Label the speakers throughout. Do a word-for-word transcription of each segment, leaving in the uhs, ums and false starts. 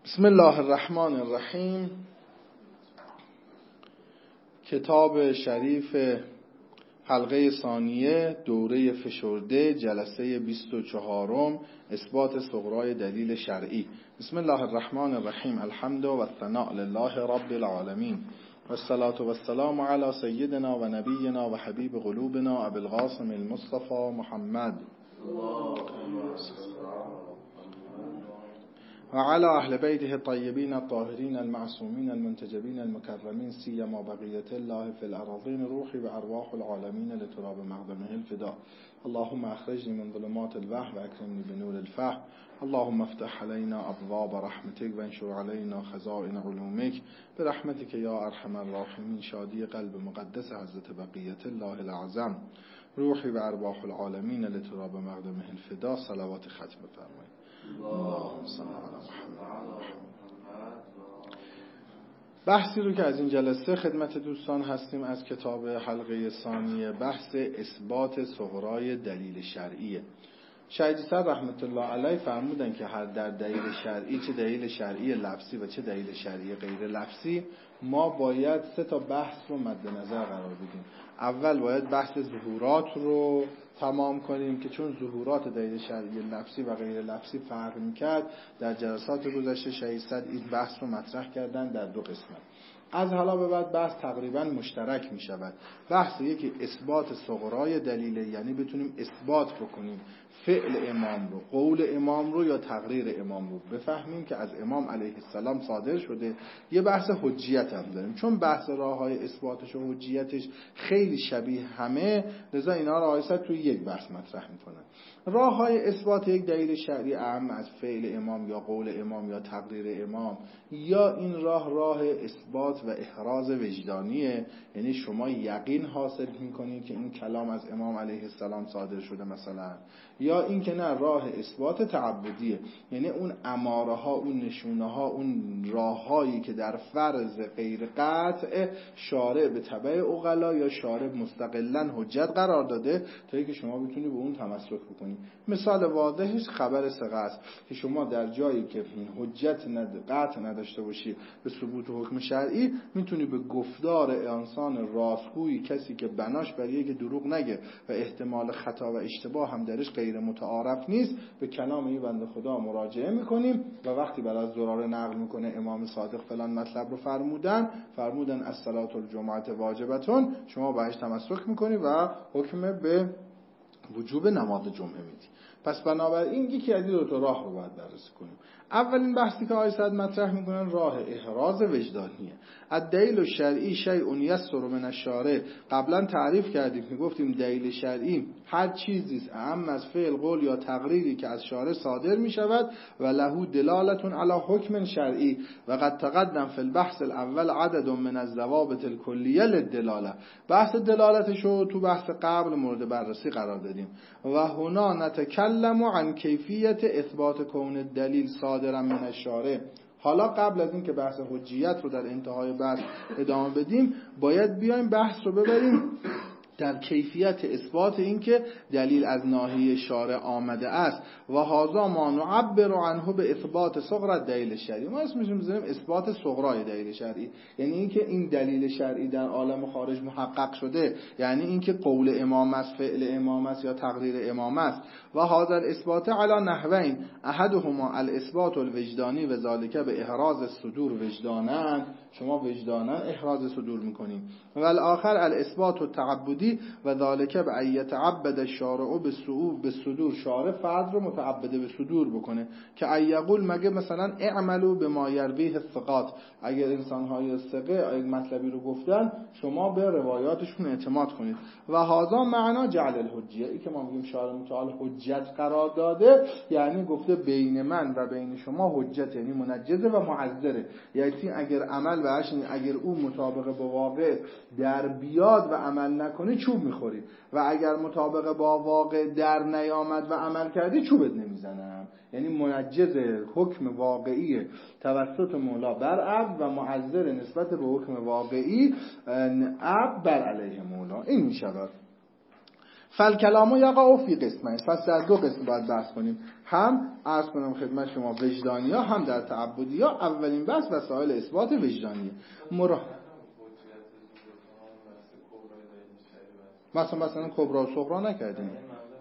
Speaker 1: بسم الله الرحمن الرحیم. کتاب شریف حلقه ثانیه دوره فشرده جلسه بیست و چهارم اثبات صغرای دلیل شرعی. بسم الله الرحمن الرحیم. الحمد و الثناء لله رب العالمین و الصلاة و السلام علی سیدنا و نبینا و حبیب قلوبنا ابی القاسم المصطفى محمد و علی اهل بیته الطیبین الطاهرین المعصومین المنتجبین المکرمین سیما بقیة الله فی الارضین روحی و ارواح العالمین لتراب مقدمه الفدا. اللهم اخرجنی من ظلمات الوهم و اکرمنی بنور الفهم. اللهم افتح علینا ابواب رحمتک و انشر علینا خزائن علومک برحمتک یا ارحم الراحمین. شادی قلب مقدس حضرت بقیة الله الاعظم روحی و ارواح العالمین لتراب مقدمه الفدا. صلوات ختم بفرمایید. اللهم صل علی محمد. بحثی رو که از این جلسه خدمت دوستان هستیم از کتاب حلقه ثانیه، بحث اثبات صغرای دلیل شرعیه. شهید سر رحمت الله علیه فرمودن که هر در دلیل شرعی، چه دلیل شرعی لفظی و چه دلیل شرعی غیر لفظی، ما باید سه تا بحث رو مد نظر قرار بدیم. اول باید بحث ظهورات رو تمام کنیم که چون ظهورات دلیل شرعی لفظی و غیر لفظی فرق میکرد، در جلسات گذشته شهید سر این بحث رو مطرح کردن در دو قسمت. از حالا به بعد بحث تقریبا مشترک می شود. بحث یکی اثبات صغرای دلیل، یعنی بتونیم اثبات بکنیم فعل امام رو، قول امام رو یا تقریر امام رو بفهمیم که از امام علیه السلام صادر شده. یه بحث حجیت هم داریم، چون بحث راه های اثباتش و حجیتش خیلی شبیه همه، لذا اینا رو آیسا توی یک بحث مطرح میکنن. راه های اثبات یک دلیل شرعی اهم از فعل امام یا قول امام یا تقریر امام، یا این راه راه اثبات و احراز وجدانیه، یعنی شما یقین حاصل میکنید که این کلام از امام علیه السلام صادر شده مثلا، یا این که نه راه اثبات تعبدیه، یعنی اون اماره ها، اون نشونه ها، اون راه هایی که در فرض غیر قطع شارع به تبع عقلا یا شارع مستقلا حجت قرار داده تا اینکه شما بتونی به اون تمسک بکنی. مثال واضحش خبر ثقه است که شما در جایی که حجت ند... قطع نداشته باشی به ثبوت حکم شرعی، میتونی به گفتار انسان راستگویی، کسی که بناش برای که دروغ نگه و احتمال خطا و اشتباه هم درش غیر متعارف نیست، به کلام این بنده خدا مراجعه میکنیم و وقتی بعد از زراره نقل میکنه امام صادق فلان مطلب رو فرمودن فرمودن الصلاة الجمعه واجبتون، شما بهش تمسک میکنی و حکم به وجوب نماز جمعه میدی. پس بنابراین یکی از دو تا راه رو باید بررسی کنیم. اولین بحثی که آیه صد مطرح میکنن راه احراز وجدانیه. الدلیل الشرعی شیء یسر من الشارع. قبلا تعریف کردیم که گفتیم دلیل شرعی هر چیزی اهم از فعل، قول یا تقریری که از شارع صادر میشود و له دلالت علی حکم شرعی و قد تقدم فی البحث الاول عدد من الضوابط الکلیه للدلاله. بحث دلالتش رو تو بحث قبل مورد بررسی قرار دادیم. و هنا نتکلم عن کیفیت اثبات کون الدلیل صادرا من الشارع. حالا قبل از این که بحث حجیت رو در انتهای بحث ادامه بدیم، باید بیایم بحث رو ببریم در کیفیت اثبات این که دلیل از ناحیه شارع آمده است. و هذا ما نعبر عنه به اثبات صغرى دلیل شرعی. ما اسمش میذاریم اثبات صغرای دلیل شرعی، یعنی این که این دلیل شرعی در عالم خارج محقق شده، یعنی این که قول امام است، فعل امام است یا تقریر امام است. و هذا الاثبات علی نحوین، احدهما الاثبات الوجدانی و ذالک به احراز الصدور وجدانا، شما وجدانا احراز صدور میکنید، و الاخر الاثبات التعبدی و ذالک به ان یتعبد الشارع بالصدور، به صدور شارع فرد رو متعبد به صدور بکنه، که ان یقول مگه مثلا اعملوا بما یرویه الثقات، اگر انسان های ثقه یک مطلبی رو گفتن شما به روایاتشون اعتماد کنید. و هذا معنا جعل الحجیه، ای که ما میگیم شارع متعال حجت قرار داده، یعنی گفته بین من و بین شما حجت، یعنی منجزه و معذره، یعنی اگر عمل بهش، اگر او مطابق با واقع در بیاد و عمل نکنی چوب میخوری، و اگر مطابق با واقع در نیامد و عمل کردی چوبت نمیزنم. یعنی منجز حکم واقعی توسط مولا بر عبد و معذر نسبت به حکم واقعی عبد بر علیه مولا. این میشود. فالکلام یقع فی قسمین، پس در دو قسم باید بحث کنیم، هم عرض کنم خدمت شما وجدانی ها، هم در تعبدی ها. اولین بحث وسایل اثبات وجدانی. مرا مثلا مثلا کبرا و صغرا نکردیم.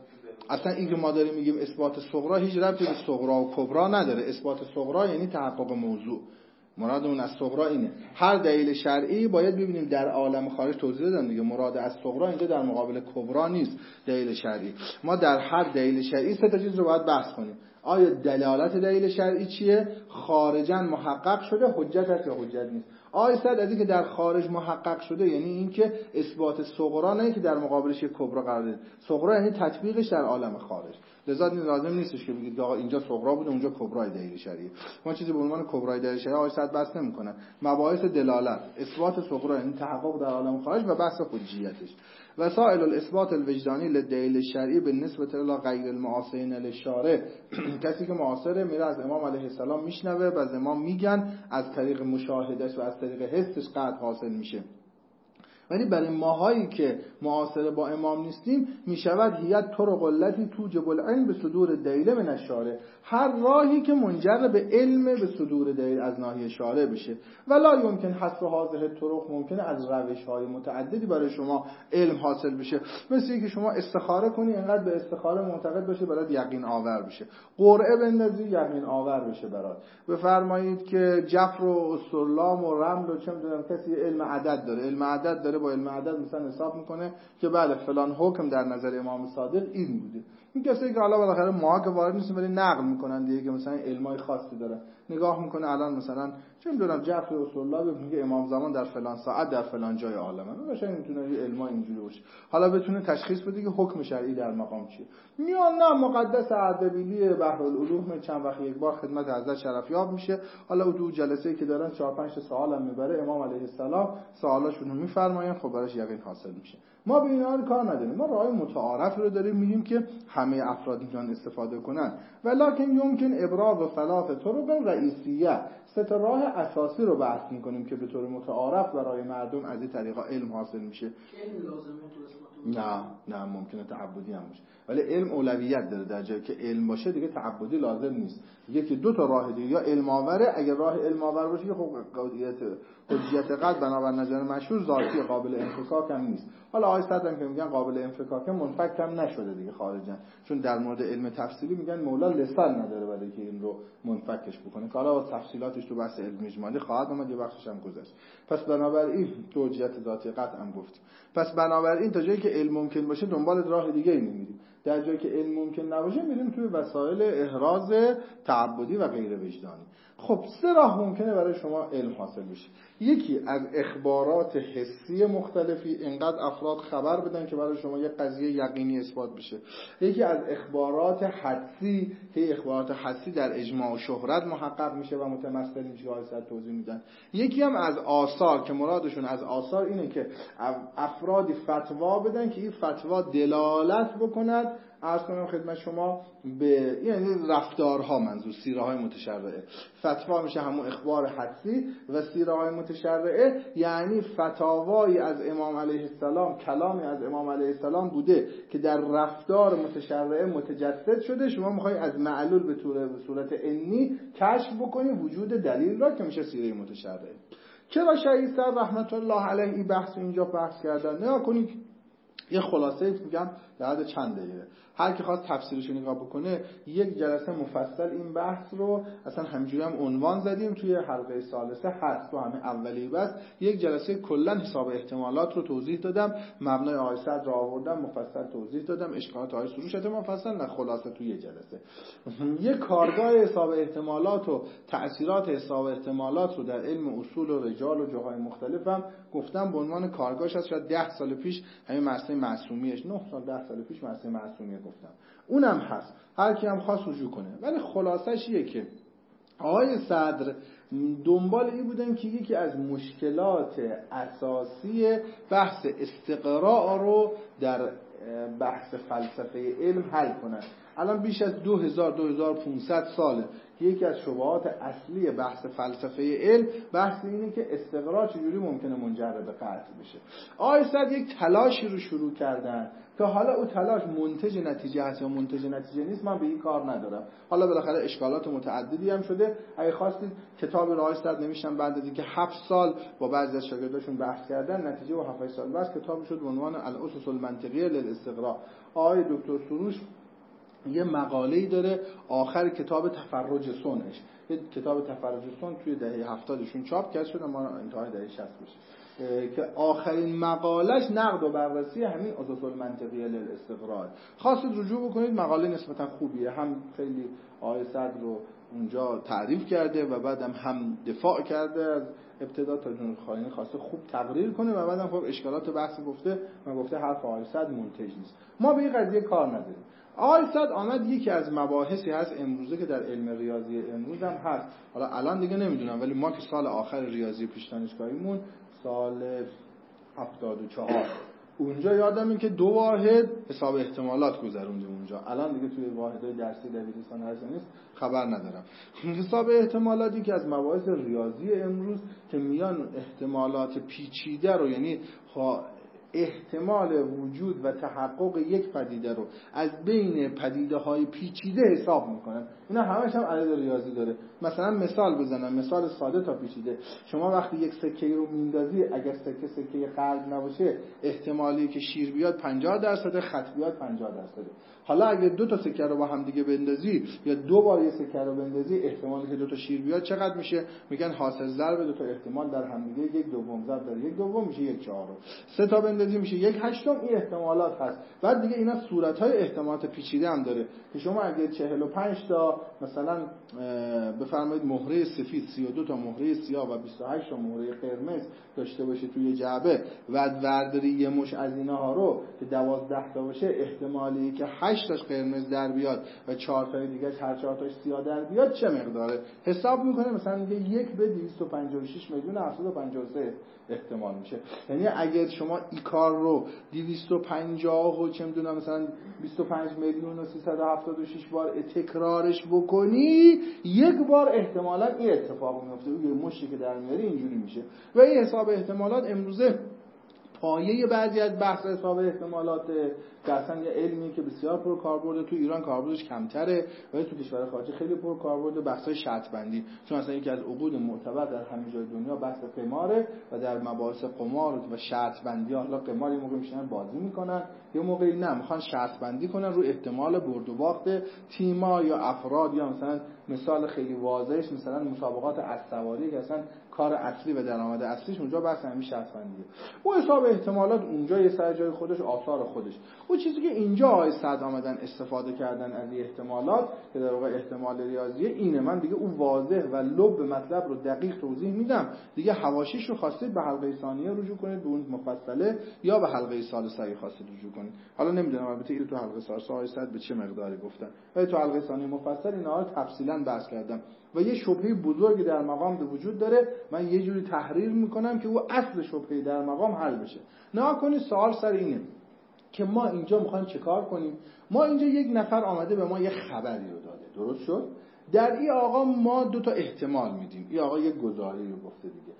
Speaker 1: اصلا این که ما داریم میگیم اثبات صغرا هیچ ربطی به صغرا و کبرا نداره. اثبات صغرا یعنی تحقق موضوع. مرادمون از صغرا اینه هر دلیل شرعی باید ببینیم در عالم خارج. توضیح دادم دیگه، مراد از صغرا اینجا در مقابل کبرا نیست دلیل شرعی. ما در هر دلیل شرعی سه تا چیز رو باید بحث کنیم. آیا دلالت دلیل شرعی چیه؟ خارجاً محقق شده، حجت هست یا حجت نیست. آیا صد از این که در خارج محقق شده یعنی این که اثبات صغرا نه که در مقابلش یک کبرا قرار داد. صغرا یعنی تطبیقش در عالم خارج. لذا لازم نیستش که بگید آقا اینجا صغرا بوده اونجا کبرای دلیل شرعی. ما چیزی به عنوان کبرای دلیل شرعی آیه صد بحث نمی‌کنن. مباحث دلالت، اثبات صغرا یعنی تحقق در عالم خارج و بحث حجیتش. وسائل الاثبات الوجدانی للدلیل الشرعی بالنسبه الی غیر المعاصرین للشارع. کسی که معاصره میره از امام علیه السلام میشنوه و از امام میگن، از طریق مشاهدهش و از طریق حسش قطع حاصل میشه. ولی برای ماهایی که معاصره با امام نیستیم میشود هیئت طرق التی توجب العلم به صدور دلیل من الشارع، هر راهی که منجر به علم به صدور دلیل از ناحیه شارع بشه. ولا یمکن حصر هذه طرق، ممکنه از روش‌های متعددی برای شما علم حاصل بشه. مثل اینکه شما استخاره کنی اینقدر به استخاره معتقد باشی برات یقین آور بشه، قرعه بندازی یقین آور بشه برات. بفرمایید که جفر و استرلام و رمل و چه میدونم کسی علم عدد داره، علم عدد داره، با علم عدد مثلا حساب میکنه که بله فلان حکم در نظر امام صادق این بوده. این کسی که حالا بالاخره ما که وارد نیستیم ولی نقل میکنن دیگه که مثلا علمای خاصی داره، نگاه میکنه الان مثلا چه میدونم جعفر رسول الله میگه امام زمان در فلان ساعت در فلان جای عالمه، باشه میتونه یه علما اینجوری باشه، حالا بتونه تشخیص بده که حکم شرعی در مقام چیه. میان نه مقدس اردبیلی بحرالعلوم چند وقت یک بار خدمت حضرت شرفیاب میشه، حالا تو جلسه‌ای که دارن چهار پنج تا سوال هم میبره، امام علیه السلام سوالاشونو میفرماین، خب براش یقین حاصل میشه. ما به اینا کار نداریم، ما راه متعارف رو داریم میگیم که همه افراد میتونن استفاده کنن. ولکن یمکن ابراز ثلاث طرق رئیسیه، سه تا راه اساسی رو بحث میکنیم که به طور متعارف برای مردم از این طریقا علم حاصل میشه.
Speaker 2: علم لازمه تو
Speaker 1: نه نه ممکنه تعبدی هم باشه، ولی علم اولویت داره. در جایی که علم باشه دیگه تعبدی لازم نیست. یکی دو تا راه دیگه، یا علم آوره، اگر راه علم آور باشه که خب قضیت حجیت قد بنابر نظر مشهور ذاتی قابل انفکاک هم نیست. حالا آیه صدام که میگن قابل انفکاک منفک هم نشده دیگه خارجا، چون در مورد علم تفصیلی میگن مولا لسان نداره برای که این رو منفکش بکنه، که حالا تفصیلاتش تو بحث علم اجمالی خواهد اومد، یه بخشش هم گذشت. پس بنابراین توجیهات ذاتی قد هم گفتیم. پس بنابراین تا جایی که علم ممکن باشه دنبال راه دیگه ای نمیریم، در جایی که علم ممکن نباشه میریم توی وسایل احراز تعبدی و غیر وجدانی. خب سه راه ممکنه برای شما علم حاصل بشه. یکی از اخبارات حسی مختلفی، اینقدر افراد خبر بدن که برای شما یک قضیه یقینی اثبات بشه. یکی از اخبارات حدسی که اخبارات حدسی در اجماع و شهرت محقق میشه و متمثل میشه که آیه توضیح میدن. یکی هم از آثار که مرادشون از آثار اینه که افرادی فتوا بدن که این فتوا دلالت بکند، عرض کنم خدمت شما، به یعنی رفتارها، منظور سیره های متشرعه. فتوا میشه همون اخبار حدسی و سیره های متشرعه یعنی فتاوایی از امام علیه السلام، کلامی از امام علیه السلام بوده که در رفتار متشرعه متجسد شده، شما میخوای از معلول به صورت عنی کشف بکنی وجود دلیل را که میشه سیره متشرعه. چرا شهید سر رحمت الله علیه این بحث اینجا بحث کردن؟ نگاه کنید یه خلاصه میگم در حد چند دقیقه، هر کی خواست تفسیرش نگاه بکنه. یک جلسه مفصل این بحث رو اصلا همینجوری هم عنوان زدیم توی حلقه ثالثه هست، تو همه اولی بس یک جلسه کلا حساب احتمالات رو توضیح دادم، مبنای آیه صد رو آوردم مفصل توضیح دادم، اشکالات آیه سروش شده مفصل، نه خلاصه توی یه جلسه. یک کارگاه حساب احتمالات و تأثیرات حساب احتمالات رو در علم اصول و رجال و جاهای مختلفم گفتم به عنوان کارگاهش هست. شاید ده سال پیش همین مسئله معصومیش، نه سال ده سال پیش مسئله معصومیه گفتم، اونم هست، هر کی هم خواست رجوع کنه. ولی خلاصش اینه که آقای صدر دنبال این بودن که یکی از مشکلات اساسی بحث استقراء رو در بحث فلسفه علم حل کنن. الان بیش از دو هزار دو هزار و پانصد ساله یکی از شبهات اصلی بحث فلسفه علم بحث اینه که استقرا چجوری ممکنه منجر به قطع بشه. آقای سعد یک تلاشی رو شروع کردن که حالا اون تلاش منتج نتیجه هست یا منتج نتیجه نیست من به این کار ندارم. حالا بالاخره اشکالات متعددی هم شده. اگه خواستید کتاب آقای سعد نوشتن بعد از اینکه هفت سال با بعضی از شاگرداشون بحث کردن نتیجه و هفت سال بعد کتاب شد به عنوان الاسس المنطقیه للاستقراء. آقای دکتر سروش یه مقاله‌ای داره آخر کتاب تفرج صنعش، یه کتاب تفرج صنع توی دهه هفتادشون چاپ کرد شد اما انتهای دهه شصت میشه که آخرین مقالش نقد و بررسی همین اسس المنطقیه للاستقراء. خواستید رجوع بکنید مقاله نسبتا خوبیه، هم خیلی آقای صدر رو اونجا تعریف کرده و بعدم هم دفاع کرده از ابتدا تا جنوب خواهی خواسته خوب تقریر کنه و بعدم خب اشکالات بحث گفته و گفته حرف آقای صدر منتج نیست. ما به این قضیه کار نداریم. آقای صدر آمد یکی از مباحثی هست امروزه که در علم ریاضی امروز هم هست، حالا الان دیگه نمیدونم ولی ما که سال آخر ریاضی پیش دانشگاهیمون سال هفتاد و چهار اونجا یادم این که دو واحد حساب احتمالات گذروندیم اونجا. الان دیگه توی واحدهای درسی دبیرستان هست نیست خبر ندارم. حساب احتمالاتی که از مباحث ریاضی امروز که میان احتمالات پیچیده رو یعنی احتمال وجود و تحقق یک پدیده رو از بین پدیده های پیچیده حساب میکنن. اینا همش هم عدد ریاضی داره. مثلا مثال بزنم، مثال ساده تا پیچیده. شما وقتی یک سکه رو میندازی اگر سکه سکه قلب نباشه احتمالی که شیر بیاد پنجاه درصد، خط بیاد پنجاه درصد. حالا اگه دو تا سکه رو با هم دیگه بندازی یا دو بار یه سکه رو بندازی احتمالی که دو تا شیر بیاد چقدر میشه؟ میگن حاصل ضرب دو تا احتمال در هم دیگه یک دوم ضرب در یک دوم میشه یک چهارم. سه تا بندازی میشه یک هشتم. این احتمالات هست. بعد دیگه اینا صورت‌های احتمالات پیچیده هم داره که شما اگه چهل و پنج تا مثلا بفرمایید مهره سفید، سی و دو تا مهره سیاه و بیست و هشت تا مهره قرمز داشته باشه توی جعبه و ورداری یه مش از اینها رو که دوازده تا باشه احتمالی که هشت تاش قرمز در بیاد و چهار تا دیگه هر چهار تاش سیاه در بیاد چه مقداره؟ حساب میکنه مثلا میگه یک به دویست و پنجاه و شش میلیون هفتصد و پنجاه و سه احتمال میشه. یعنی اگر شما این کار رو دویست و پنجاه و چه میدونم مثلا بیست و پنج میلیون و سیصد و هفتاد و شش بار تکرارش بکنی یک بار احتمالاً این اتفاق میفته. یه مشتی که در میاری اینجوری میشه. و این حساب احتمالات امروزه پایه بعضی از بحث حساب احتمالات که اصلا یه علمی که بسیار پر کاربرد، تو ایران کاربردش کمتره ولی تو کشور خارجی خیلی پر کاربرد، بحث‌های شرط بندی. چون اصلا یکی از عقود معتبر در همه جای دنیا بحث قماره و در مباحث قمار و شرط بندی حالا قمار یه موقع میشن بازی میکنن یه موقعی نه میخوان شرط بندی کنن رو احتمال برد و باخت تیم‌ها یا افراد، یا مثلا مثال خیلی واضحش مثلا مسابقات اسب‌سواری که اصلا کار اصلی و درآمد اصلیش اونجا بحث همین شرط بندیه. اون حساب احتمالات اونجا یه سر جای خودش آثار خودش. اون چیزی که اینجا آقای سعد آمدن استفاده کردن از این احتمالات که در واقع احتمال ریاضیه اینه. من دیگه اون واضح و لب مطلب رو دقیق توضیح میدم دیگه. حواشیش رو خواستید به حلقه ثانیه رجوع کنید به اون مفصله یا به حلقه ثالثه اگه خواستید رجوع کنید. حالا نمیدونم البته اینو تو حلقه ثالثه آقای سعد به چه مقداری گفتن ولی تو حلقه ثانیه مفصل اینا رو تفصیلا بحث کردم و یه شبهه بزرگی در مقام به وجود داره. من یه جوری تحریر میکنم که او اصل شبهه در مقام حل بشه. نه کنید سوال سر اینه که ما اینجا میخوایم چه کار کنیم. ما اینجا یک نفر آمده به ما یه خبری رو داده، درست شد؟ در این آقا ما دو تا احتمال میدیم. این آقا یک گزاره‌ای رو گفته دیگه.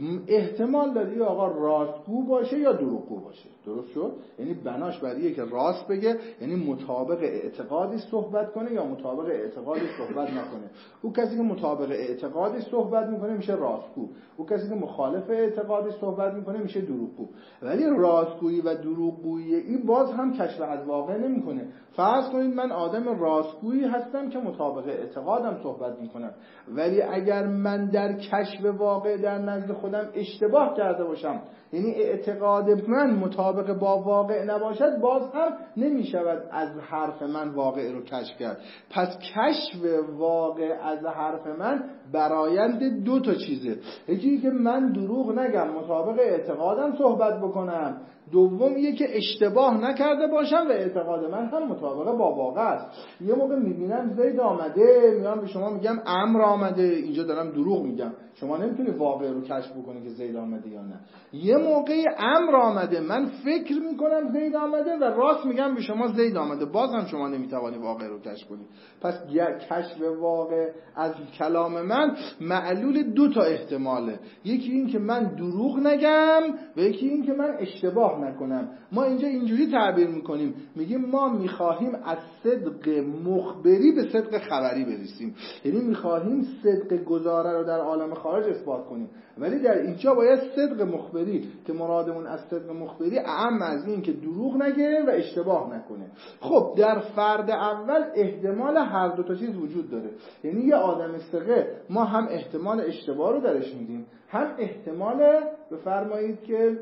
Speaker 1: احتمال داره این آقا راستگو باشه یا دروغگو باشه، درست شد؟ یعنی بناش بریه که راست بگه، یعنی مطابق اعتقادی صحبت کنه یا مطابق اعتقادی صحبت نکنه. او کسی که مطابق اعتقادی صحبت میکنه میشه راستگو، او کسی که مخالف اعتقادی صحبت میکنه میشه دروغگو. ولی راستگویی و دروغگویی این باز هم کشف از واقع نمیکنه. فرض کنید من آدم راستگویی هستم که مطابق اعتقادم صحبت میکنم، ولی اگر من در کشف واقع در نزد خودم اشتباه کرده باشم، یعنی اعتقاد من مطابق با واقع نباشد، باز هم نمیشود از حرف من واقع رو کشف کرد. پس کشف واقع از حرف من برایند دو تا چیزه. یکی که من دروغ نگم، مطابق اعتقادم صحبت بکنم. دوم یه که اشتباه نکرده باشم و اعتقاد من هم مطابق با واقع است. یه موقع میبینم زید آمده، میام به شما میگم امر آمده، اینجا دارم دروغ میگم. شما نمیتونی واقع رو کشف بکنه که زید آمده یا نه. یه موقعی امر آمده، من فکر میکنم زید آمده و راست میگم به شما زید آمده، باز هم شما نمیتوانی واقع رو کشف کنید. پس کشف واقع از کلام من معلول دو تا احتماله، یکی این که من دروغ نگم و یکی این که من اشتباه نکنم. ما اینجا اینجوری تعبیر میکنیم، میگیم ما میخواهیم از صدق مخبری به صدق خبری برسیم، یعنی میخواهیم صدق گزاره رو در عالم خارج اثبات کنیم، ولی در اینجا باید صدق مخبری که مرادمون از صدق مخبری اعم از این که دروغ نگه و اشتباه نکنه. خب در فرد اول احتمال هر دو تا چیز وجود داره، یعنی یه آدم ثقه ما هم احتمال اشتباه رو درش میدیم، هم احتمال بفرمایید که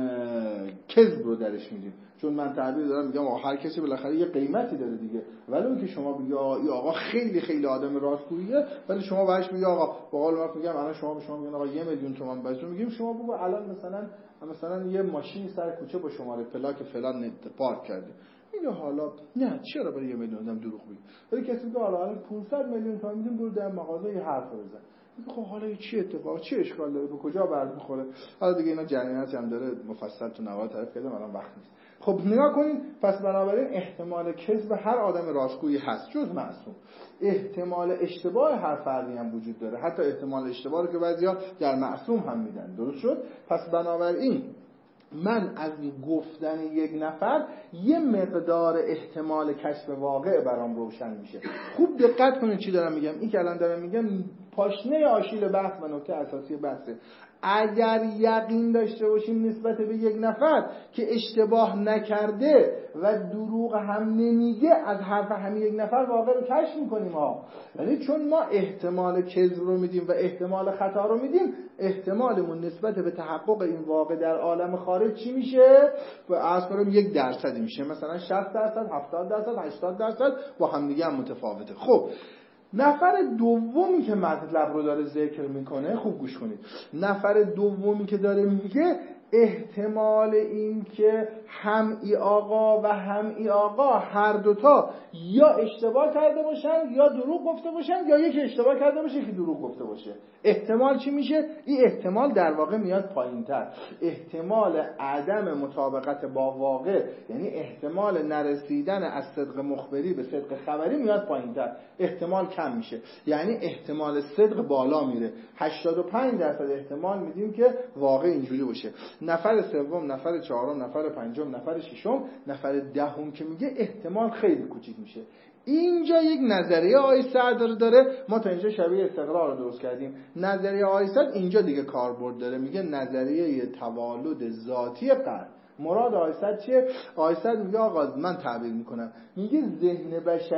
Speaker 1: کذب رو درش میدیم. چون من تعبیر دارم میگم آقا هر کسی بالاخره یه قیمتی داره دیگه، ولی اون که شما بگی آقا آقا خیلی خیلی آدم راستگوییه، ولی شما بهش میگی آقا با قول من میگم الان شما به شما میگن آقا یه میلیون تومان بهتون میگیم، شما بگو الان مثلا مثلا یه ماشین سر کوچه با شماره پلاک فلان پارک کرده، میگه حالا نه چرا برای یه میلیون آدم دروغ میگی، ولی کسی میگه حالا الان پانصد میلیون تومان میدیم برو در مغازه یه حرف بزن. خب حالا چی اتفاق چه اشکال داره، به کجا برمیخوره؟ حالا دیگه اینا جریاناتی هم داره مفصل تو نوار تعریف کردم، الان وقت نیست. خب نگاه کنید، پس بنابراین احتمال کذب هر آدم راستگویی هست جز معصوم. احتمال اشتباه هر فردی هم وجود داره، حتی احتمال اشتباهی که بعضیا در معصوم هم میدن. درست شد؟ پس بنابراین من از گفتن یک نفر یه مقدار احتمال کشف واقع برام روشن میشه. خوب دقت کنید چی دارم میگم. این که الان دارم میگم پاشنه آشیل بحث و نکته اساسی بحثه. اگر یقین داشته باشیم نسبت به یک نفر که اشتباه نکرده و دروغ هم نمیگه، از حرف همین یک نفر واقع رو کشف میکنیم ها. یعنی چون ما احتمال کذب رو میدیم و احتمال خطا رو میدیم، احتمالمون نسبت به تحقق این واقع در عالم خارج چی میشه؟ و از کنم یک درصدی میشه، مثلا شصت درصد، هفتاد درصد، هشتاد درصد با هم دیگه هم متفاوته. خب نفر دومی که مطلب رو داره ذکر میکنه، خوب گوش کنید، نفر دومی که داره میگه احتمال این که هم ای آقا و هم ای آقا هر دوتا یا اشتباه کرده باشن یا دروغ گفته باشن، یا یکی اشتباه کرده باشه که دروغ گفته باشه. احتمال چی میشه؟ این احتمال در واقع میاد پایین تر. احتمال عدم مطابقت با واقع، یعنی احتمال نرسیدن از صدق مخبری به صدق خبری میاد پایین تر، احتمال کم میشه، یعنی احتمال صدق بالا میره. هشتاد و پنج درصد احتمال میدیم که واقع اینجوری باشه. نفر سوم، نفر چهارم، نفر پنجم، نفر ششم، نفر دهم که میگه احتمال خیلی کوچیک میشه. اینجا یک نظریه آقای سعد داره، ما تا اینجا شبیه استقرار رو درست کردیم. نظریه آقای سعد اینجا دیگه کاربرد داره، میگه نظریه توالد ذاتی قلب. مراد آقای سعد چیه؟ آقای سعد میگه آقا من تعبیر میکنم، میگه ذهن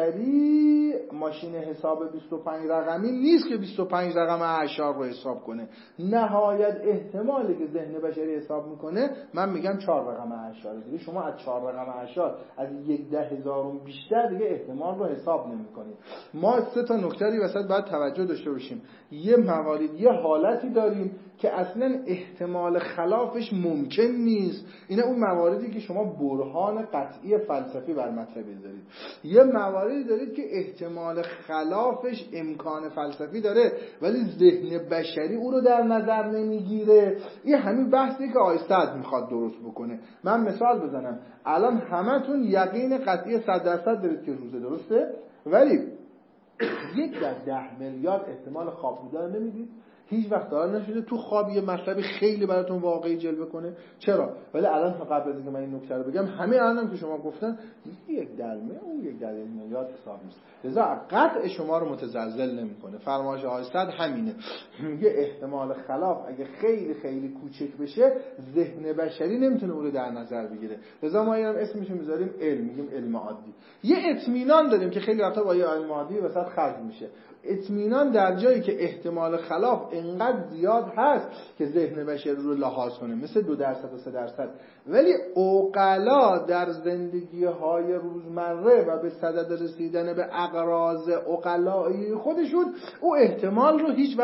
Speaker 1: بشری ماشین حساب بیست و پنج رقمی نیست که بیست و پنج رقم اعشار رو حساب کنه. نهایت احتمالی که ذهن بشری حساب میکنه من میگم چهار رقم اعشار. دیگه شما از چهار رقم اعشار از یک ده هزارم بیشتر دیگه احتمال رو حساب نمیکنید. ما سه تا نکته وسط باید توجه داشته باشیم. یه موارد، یه حالتی داریم که اصلا احتمال خلافش ممکن نیست. اینه اون مواردی که شما برهان قطعی فلسفی بر مطلب دارید. یه مواردی دارید که احتمال خلافش امکان فلسفی داره ولی ذهن بشری او رو در نظر نمیگیره. این همین بحثی که آقای سعد میخواد درست بکنه. من مثال بزنم، الان همتون یقین قطعی صد درصد دارید که روزه، درسته؟ ولی یک در ده میلیارد احتمال خواب بودن نمیدید. هیچ وقت دار نشده تو خواب یه مطلبی خیلی براتون واقعی جلوه کنه. چرا؟ ولی الان تا قبل از اینکه من این نکته رو بگم، همه الانم که شما گفتن یک درمه اون یک در میلیارد حساب نیست، لذا قطع شما رو متزلزل نمیکنه. فرمایش آقای سعد همینه، میگه احتمال خلاف اگه خیلی خیلی کوچک بشه ذهن بشری نمیتونه اون رو در نظر بگیره. لذا ما اینم اسمش رو میذاریم علم، میگیم علم عادی. یه اطمینان داریم که خیلی وقتا با یه علم عادی وسط خرج میشه. اطمینان در جایی که احتمال خلاف انقدر زیاد هست که ذهن بشری رو لحاظ کنه، مثل دو درصد و سه درصد. ولی عقلا در زندگی های روزمره و به صدد رسیدن به اغراض عقلایی خودشون او احتمال رو هیچ وقت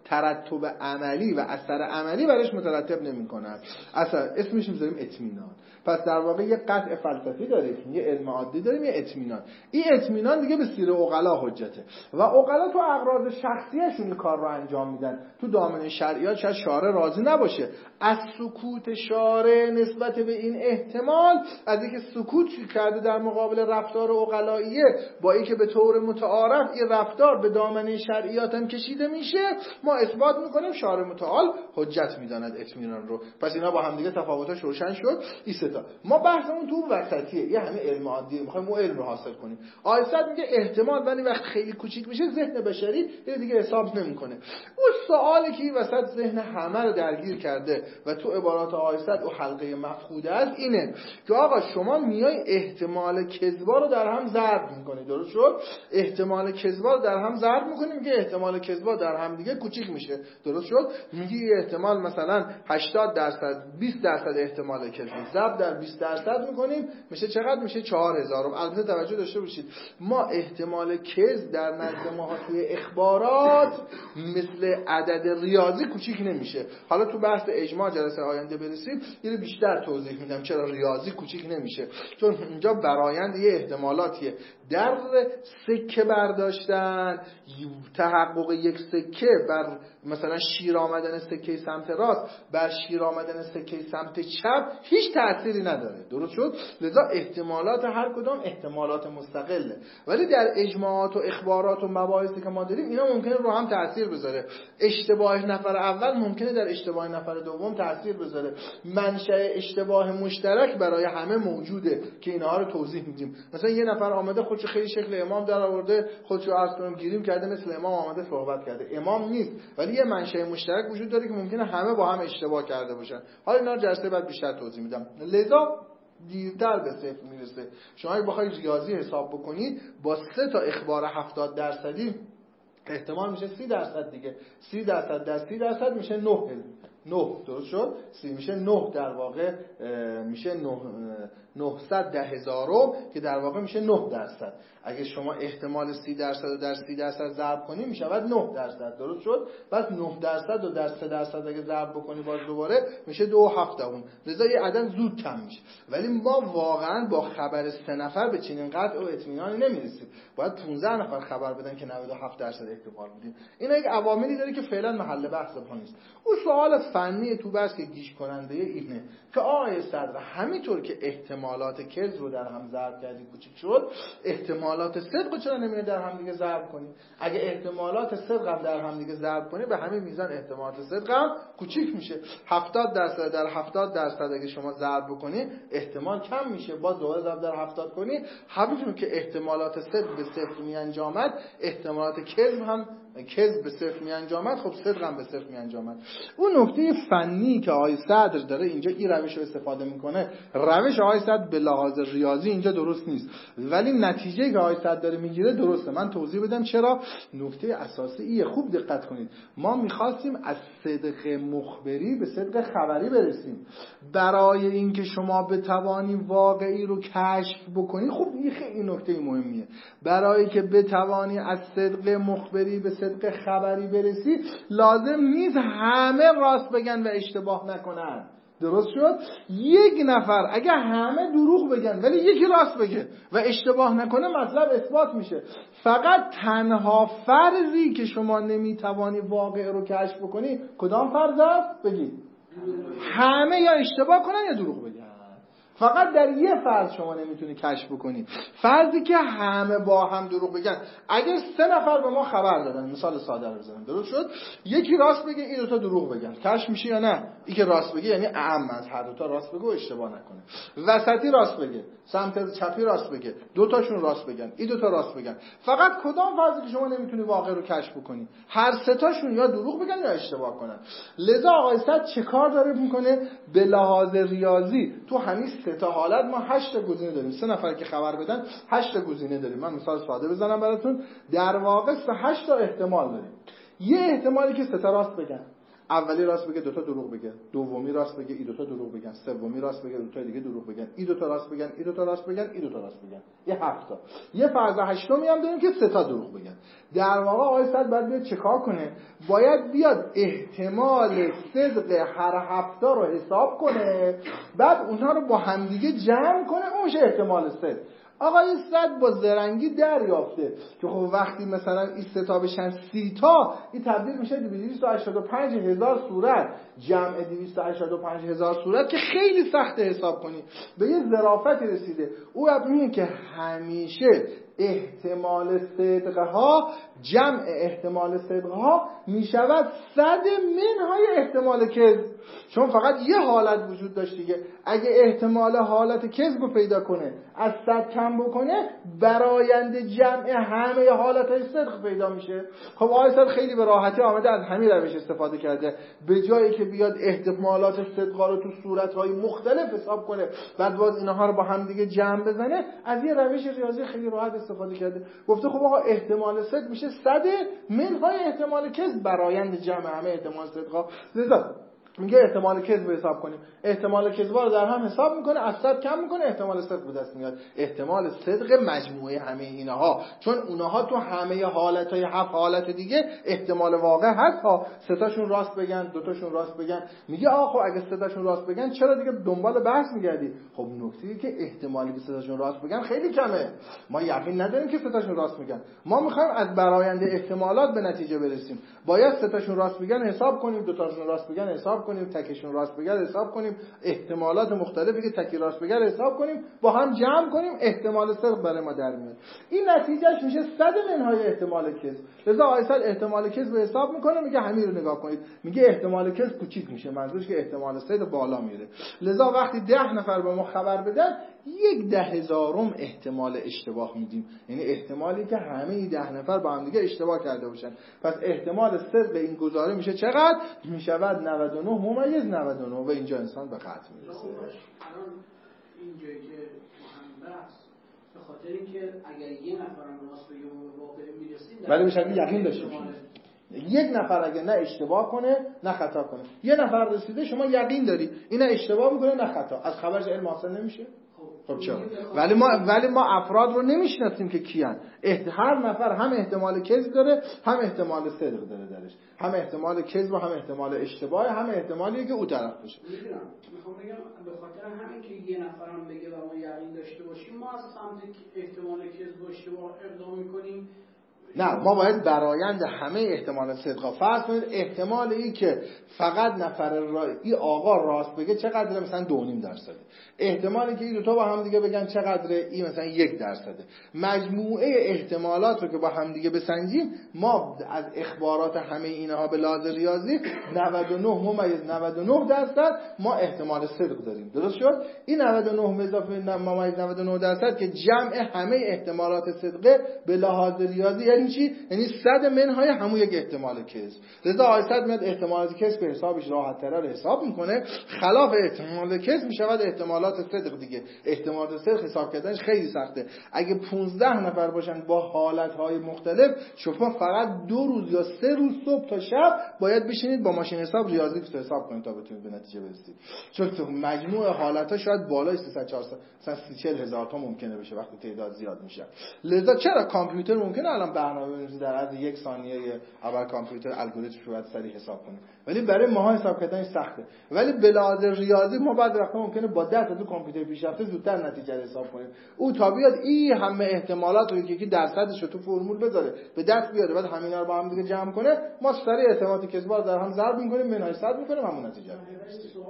Speaker 1: ترتب عملی و اثر عملی برش مترتب نمی‌کند. اصلا اسمش می‌ذاریم اطمینان. پس در واقع یه قطع فلسفی داریم، یه علم عادی داریم، یه اطمینان. این اطمینان دیگه به سیر عقلا حجته و عقلا تو اغراض شخصیشون این کار رو انجام میدن. تو دامنه شرعیات شاید شارع راضی نباشه از سکوت شارع نسبت به این احتمال، از اینکه سکوت کرده در مقابل رفتار عقلاییه با اینکه به طور متعارف این رفتار به دامنه شرعیات هم کشیده میشه، ما اثبات میکنیم شارع متعال حجت میداند اطمینان رو. پس اینا با هم دیگه تفاوتاش روشن شد. این سه تا ما بحثمون تو وسطیه، یه همین علم عادی میخوایم ما علم رو حاصل کنیم. آیسد میگه احتمال ولی وقت خیلی کوچیک میشه ذهن بشری یه دیگه حساب نمیکنه. اون سوالی که وسط ذهن همه رو درگیر کرده و تو عبارات آیسد او حلقه مفقوده است اینه که آقا شما میای احتمال کذبا رو در هم ضرب میکنی. درست شد؟ احتمال کذبا رو در هم ضرب میکنیم که احتمال کذبا در هم دیگه کوچیک میشه. درست شد؟ میگی احتمال مثلا هشتاد درصد بیست درصد احتمال کذب ضرب در بیست درصد میکنیم میشه چقدر؟ میشه چهار هزار. البته توجه داشته باشید ما احتمال کذب در نزد ما توی اخبارات مثل عدد ریاضی کوچیک نمیشه. حالا تو بحث اجماع جلسه آینده برسیم یه بیشتر توضیح میدم چرا ریاضی کوچیک نمیشه، چون اینجا برآیند یه احتمالاتیه. در سکه برداشتن تحقق یک سکه بر مثلا شیر آمدن سکه سمت راست بر شیر آمدن سکه سمت چپ هیچ تأثیری نداره. درست شد؟ لذا احتمالات هر کدام احتمالات مستقله، ولی در اجماعات و اخبارات و مباحثی که ما داریم اینا ممکنه رو هم تأثیر بذاره. اشتباه نفر اول ممکنه در اشتباه نفر دوم تأثیر بذاره. منشأ اشتباه مشترک برای همه موجوده که اینها رو توضیح میدیم. مثلا یه نفر آمده خودشو خیلی شکل امام در آورده، خودشو عرض کنم گیریم کرده مثل امام آمده صحبت کرده. امام نیست ولی یه منشأ مشترک وجود داره که ممکنه همه با هم اشتباه کرده باشن. حالا اینا جلسه بعد بیشتر توضیح میدم. لذا دیرتر به صفر میرسه. شما اگه بخواید ریاضی حساب بکنید با سه تا اخبار هفتاد درصدی احتمال میشه سی درصد دیگه. سی درصد در سی درصد میشه نه. نه درست شد؟ سی میشه نه در واقع میشه نه نهصد ده هزارم که در واقع میشه نه درصد. اگه شما احتمال سی درصد رو در سی درصد ضرب کنی میشود نه درصد. درست شد؟ بعد نه درصد رو در سه درصد اگه ضرب بکنی باز دوباره میشه دو و هفت دهم. لذا یه عدد زود کم میشه. ولی ما واقعا با خبر سه نفر به چنین قطع و اطمینانی نمیرسیم. باید پانزده نفر خبر بدن که نود و هفت درصد احتمال میدیم. اینا یک عواملی داره که فعلا محل بحث ما نیست. اون سوال فنی تو بحث که گیج کننده اینه که آقای صدر همینطور که احتمالات کذب رو در هم ضرب کردی کوچیک شد، احتمالات صدق چرا نمیره در هم دیگه ضرب کنی؟ اگه احتمالات صدق هم در هم دیگه ضرب کنی به همین میزان احتمالات صدق هم کوچیک میشه. هفتاد درصد در هفتاد درصد اگه شما ضرب بکنی احتمال کم میشه، باز دوباره ضرب در هفتاد کنی همونطور که احتمالات صدق به صفر میانجامد احتمالات کذب هم کذب به صفر می انجامد، خب صدق هم به صفر می انجامد. اون نکته فنی که آقای صدر داره اینجا این روش رو استفاده میکنه، روش آقای صدر به لحاظ ریاضی اینجا درست نیست، ولی نتیجه که آقای صدر داره میگیره درسته. من توضیح بدم چرا. نکته اساسی ایه، خوب دقت کنید. ما میخواستیم از صدق مخبری به صدق خبری برسیم. برای اینکه شما بتوانی واقعی رو کشف بکنی، خب این خیلی نکته مهمیه. برای که بتوانی از صدق مخبری به صدق خبری برسی لازم نیست همه راست بگن و اشتباه نکنن. درست شد؟ یک نفر اگه همه دروغ بگن ولی یکی راست بگه و اشتباه نکنه مطلب اثبات میشه. فقط تنها فرضی که شما نمیتوانی واقع رو کشف بکنی کدام فرض است؟ بگید. همه یا اشتباه کنن یا دروغ بگن. فقط در یه فرض شما نمیتونی کشف بکنی، فرضی که همه با هم دروغ بگن. اگه سه نفر به ما خبر دادن، مثال ساده رو بزنم، درست شد؟ یکی راست بگه این دوتا دروغ بگن، کشف میشه یا نه؟ این که راست بگه یعنی اعم از هر دوتا راست بگه و اشتباه نکنه. وسطی راست بگه، سمت چپی راست بگه، دوتاشون راست بگن، این دوتا راست بگن. فقط کدام فرضی که شما نمیتونی واقع رو کشف بکنی؟ هر سه تاشون یا دروغ بگن یا اشتباه کنن. لذا آقای صدر چه کار داره میکنه؟ به لحاظ ریاضی تو همین سه تا حالت ما هشت تا گزینه داریم. سه نفر که خبر بدن هشت تا گزینه داریم. من مثال ساده بزنم براتون. در واقع سه هشت تا احتمال داریم. یه احتمالی که سه تا راست بگن، اولی راست بگه دوتا دروغ بگه، دومی راست بگه این دوتا دروغ بگن، سومی راست بگه دوتا دیگه دروغ بگن، این دوتا راست بگن این دوتا راست بگن این دوتا راست بگن. یه هفت تا. یه فرض هشتمی هم داریم که سه تا دروغ بگن. در واقع آقای صد باید بیاد چیکار کنه؟ باید بیاد احتمال صدق هر هفت تا رو حساب کنه، بعد اونها رو با همدیگه جمع کنه، اون میشه احتمال صدق. آقای صد با زرنگی دریافته که خب وقتی مثلا این سه تا بشن سی تا، این تبدیل میشه به دویست و هشتاد و پنج هزار صورت. جمع دویست و هشتاد و پنج هزار صورت که خیلی سخت حساب کنی، به یه ظرافتی رسیده. او میگه که همیشه احتمال صدقها، جمع احتمال صدقها میشود صد منهای احتمال کذب، چون فقط یه حالت وجود داشت دیگه. اگه احتمال حالت کذب رو پیدا کنه، از صد کم بکنه، برآینده جمع همه حالتهای صدق پیدا میشه. خب آقای صد خیلی به راحتی آمده از همین روش استفاده کرده، به جایی که بیاد احتمالات صدقا رو تو صورتهای مختلف حساب کنه، بعد باز اینها رو با هم دیگه جمع بزنه، از یه روش ریاضی خیلی راحت استفاده کرده. گفته خب آقا احتمال صدق میشه صد منهای احتمال کذب برآیند جمع همه احتمال صدقا. لذا میگه احتمال کذب حساب کنیم، احتمال کذب رو در هم حساب میکنه، از صد کم میکنه، احتمال صدق به دست میاد. احتمال صدق مجموعه همه اینها، چون اونها تو همه حالتهای هفت حالت دیگه احتمال واقع هست ها. سه تاشون راست بگن، دو تاشون راست بگن. میگه آخه اگه سه تاشون راست بگن چرا دیگه دنبال بحث میگردی؟ خب نکته‌ای که احتمالی که سه تاشون راست بگن خیلی کمه، ما یقین نداریم که سه تاشون راست میگن. ما میخوایم از براینده احتمالات به نتیجه برسیم. باید سه تاشون راست بگن حساب کنیم، دو تاشون راست بگن حساب کنیم، تکشون راست بگن حساب کنیم، احتمالات مختلفی که تکی راست بگن حساب کنیم، با هم جمع کنیم، احتمال صدق برای ما در میاد. این نتیجهش میشه صد منهای احتمال کذب. لذا آیسل احتمال کذب حساب میکنه، میگه همین رو نگاه کنید، میگه احتمال کذب کوچیک میشه، منظورش که احتمال صدق بالا میره. لذا وقتی ده نفر به ما خبر بدن، یک ده هزارم احتمال اشتباه میدیم، یعنی احتمالی که همه ده نفر با هم دیگه اشتباه کرده باشن. پس احتمال صدق این گزاره میشه چقدر؟ میشود نود و نه ممیز نود و نه و اینجا انسان به قطع میرسه.
Speaker 2: الان اینجایی که مهم بحث به خاطر اینکه اگر یه نفرم راست بگه و به واقع میرسیم،
Speaker 1: ولی به شکلی یقین داشته باشیم یک نفر اگه نه اشتباه کنه نه خطا کنه، یه نفر رسیده شما یقین داری اینا اشتباه میکنه نه خطا، از خبرش علم حاصل نمیشه؟ خب چرا؟ ولی ما ولی ما افراد رو نمیشناسیم که کیان. هر نفر هم احتمال کذب داره، هم احتمال صدق داره درش، هم احتمال کذب و هم احتمال اشتباه، هم احتمالی که او طرف باشه.
Speaker 2: میدونم میخوام بگم به خاطر همین که یه نفرم بگه و ما یقین داشته باشیم، ما از سمت احتمال کذب و اشتباه اقدام میکنیم.
Speaker 1: نه، ما باید برآیند همه احتمال صدقا فرض کنید احتمال این که فقط نفر را... این آقا راست بگه چقدره؟ مثلا دو و نیم درصده. احتمالی که این دو تا با هم دیگه بگن چقدره؟ این مثلا یک درصده. مجموعه احتمالات رو که با هم دیگه بسنجیم، ما از اخبارات همه اینها به لحاظ ریاضی نود و نه ممیز نود و نه درصد ما احتمال صدق داریم. درست شد؟ این نود و نه اضافه ممیز نود و نه درصد که جمع همه احتمالات صدقه به لحاظ ریاضی یعنی چی؟ یعنی صد منهای همون یک احتمال کذب. لذا آیصد میاد احتمالات کذب به حسابش راحت تر رو حساب میکنه، خلاف احتمال کذب میشود احتمالات صدق دیگه. احتمالات صدق حساب کردنش خیلی سخته. اگه پانزده نفر باشن با حالتهای مختلف، شما فقط دو روز یا سه روز صبح تا شب باید بشینید با ماشین حساب ریاضی حساب کنید تا بتونید به نتیجه برسید. چون تو مجموع حالتها شاید بالای سیصد چهارصد مثلا سی چهل هزار تا ممکنه بشه وقتی تعداد زیاد میشه. لذا چرا کامپیوتر ممکنه الان برنامه بنویسه در از یک ثانیه اول کامپیوتر الگوریتمش رو باید سریع حساب کنه، ولی برای ماها حساب کردنش سخته. ولی به لحاظ ریاضی ما بعد وقتا ممکنه با ده تا کامپیوتر پیشرفته زودتر نتیجه رو حساب کنیم. او تا بیاد این همه احتمالات رو یکی درصدش رو تو فرمول بذاره به دست بیاره، بعد همینا رو با هم دیگه جمع کنه، ما سریع احتمالات کذب رو در هم ضرب می‌کنیم، منهای صد می‌کنیم، همون نتیجه رو می‌گیریم.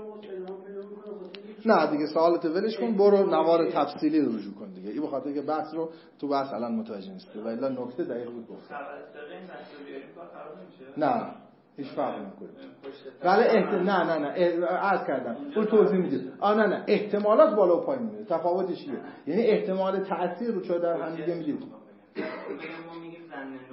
Speaker 1: نه دیگه سوالت ولش کن، برو نوار تفصیلی رو رجوع کن دیگه. این به خاطر که بحث رو تو بحث الان متوجه نیستی، ولی نکته دقیق بود گفتم. نه هیچ فرقی نمی‌کنه. ولی احت... نه نه نه عرض کردم اون توضیح میدید. آ نه نه احتمالات بالا و پایین میره. تفاوتش چیه؟ یعنی احتمال تأثیر رو چه در هم دیگه میدید.
Speaker 3: ما میگیم زن نوعی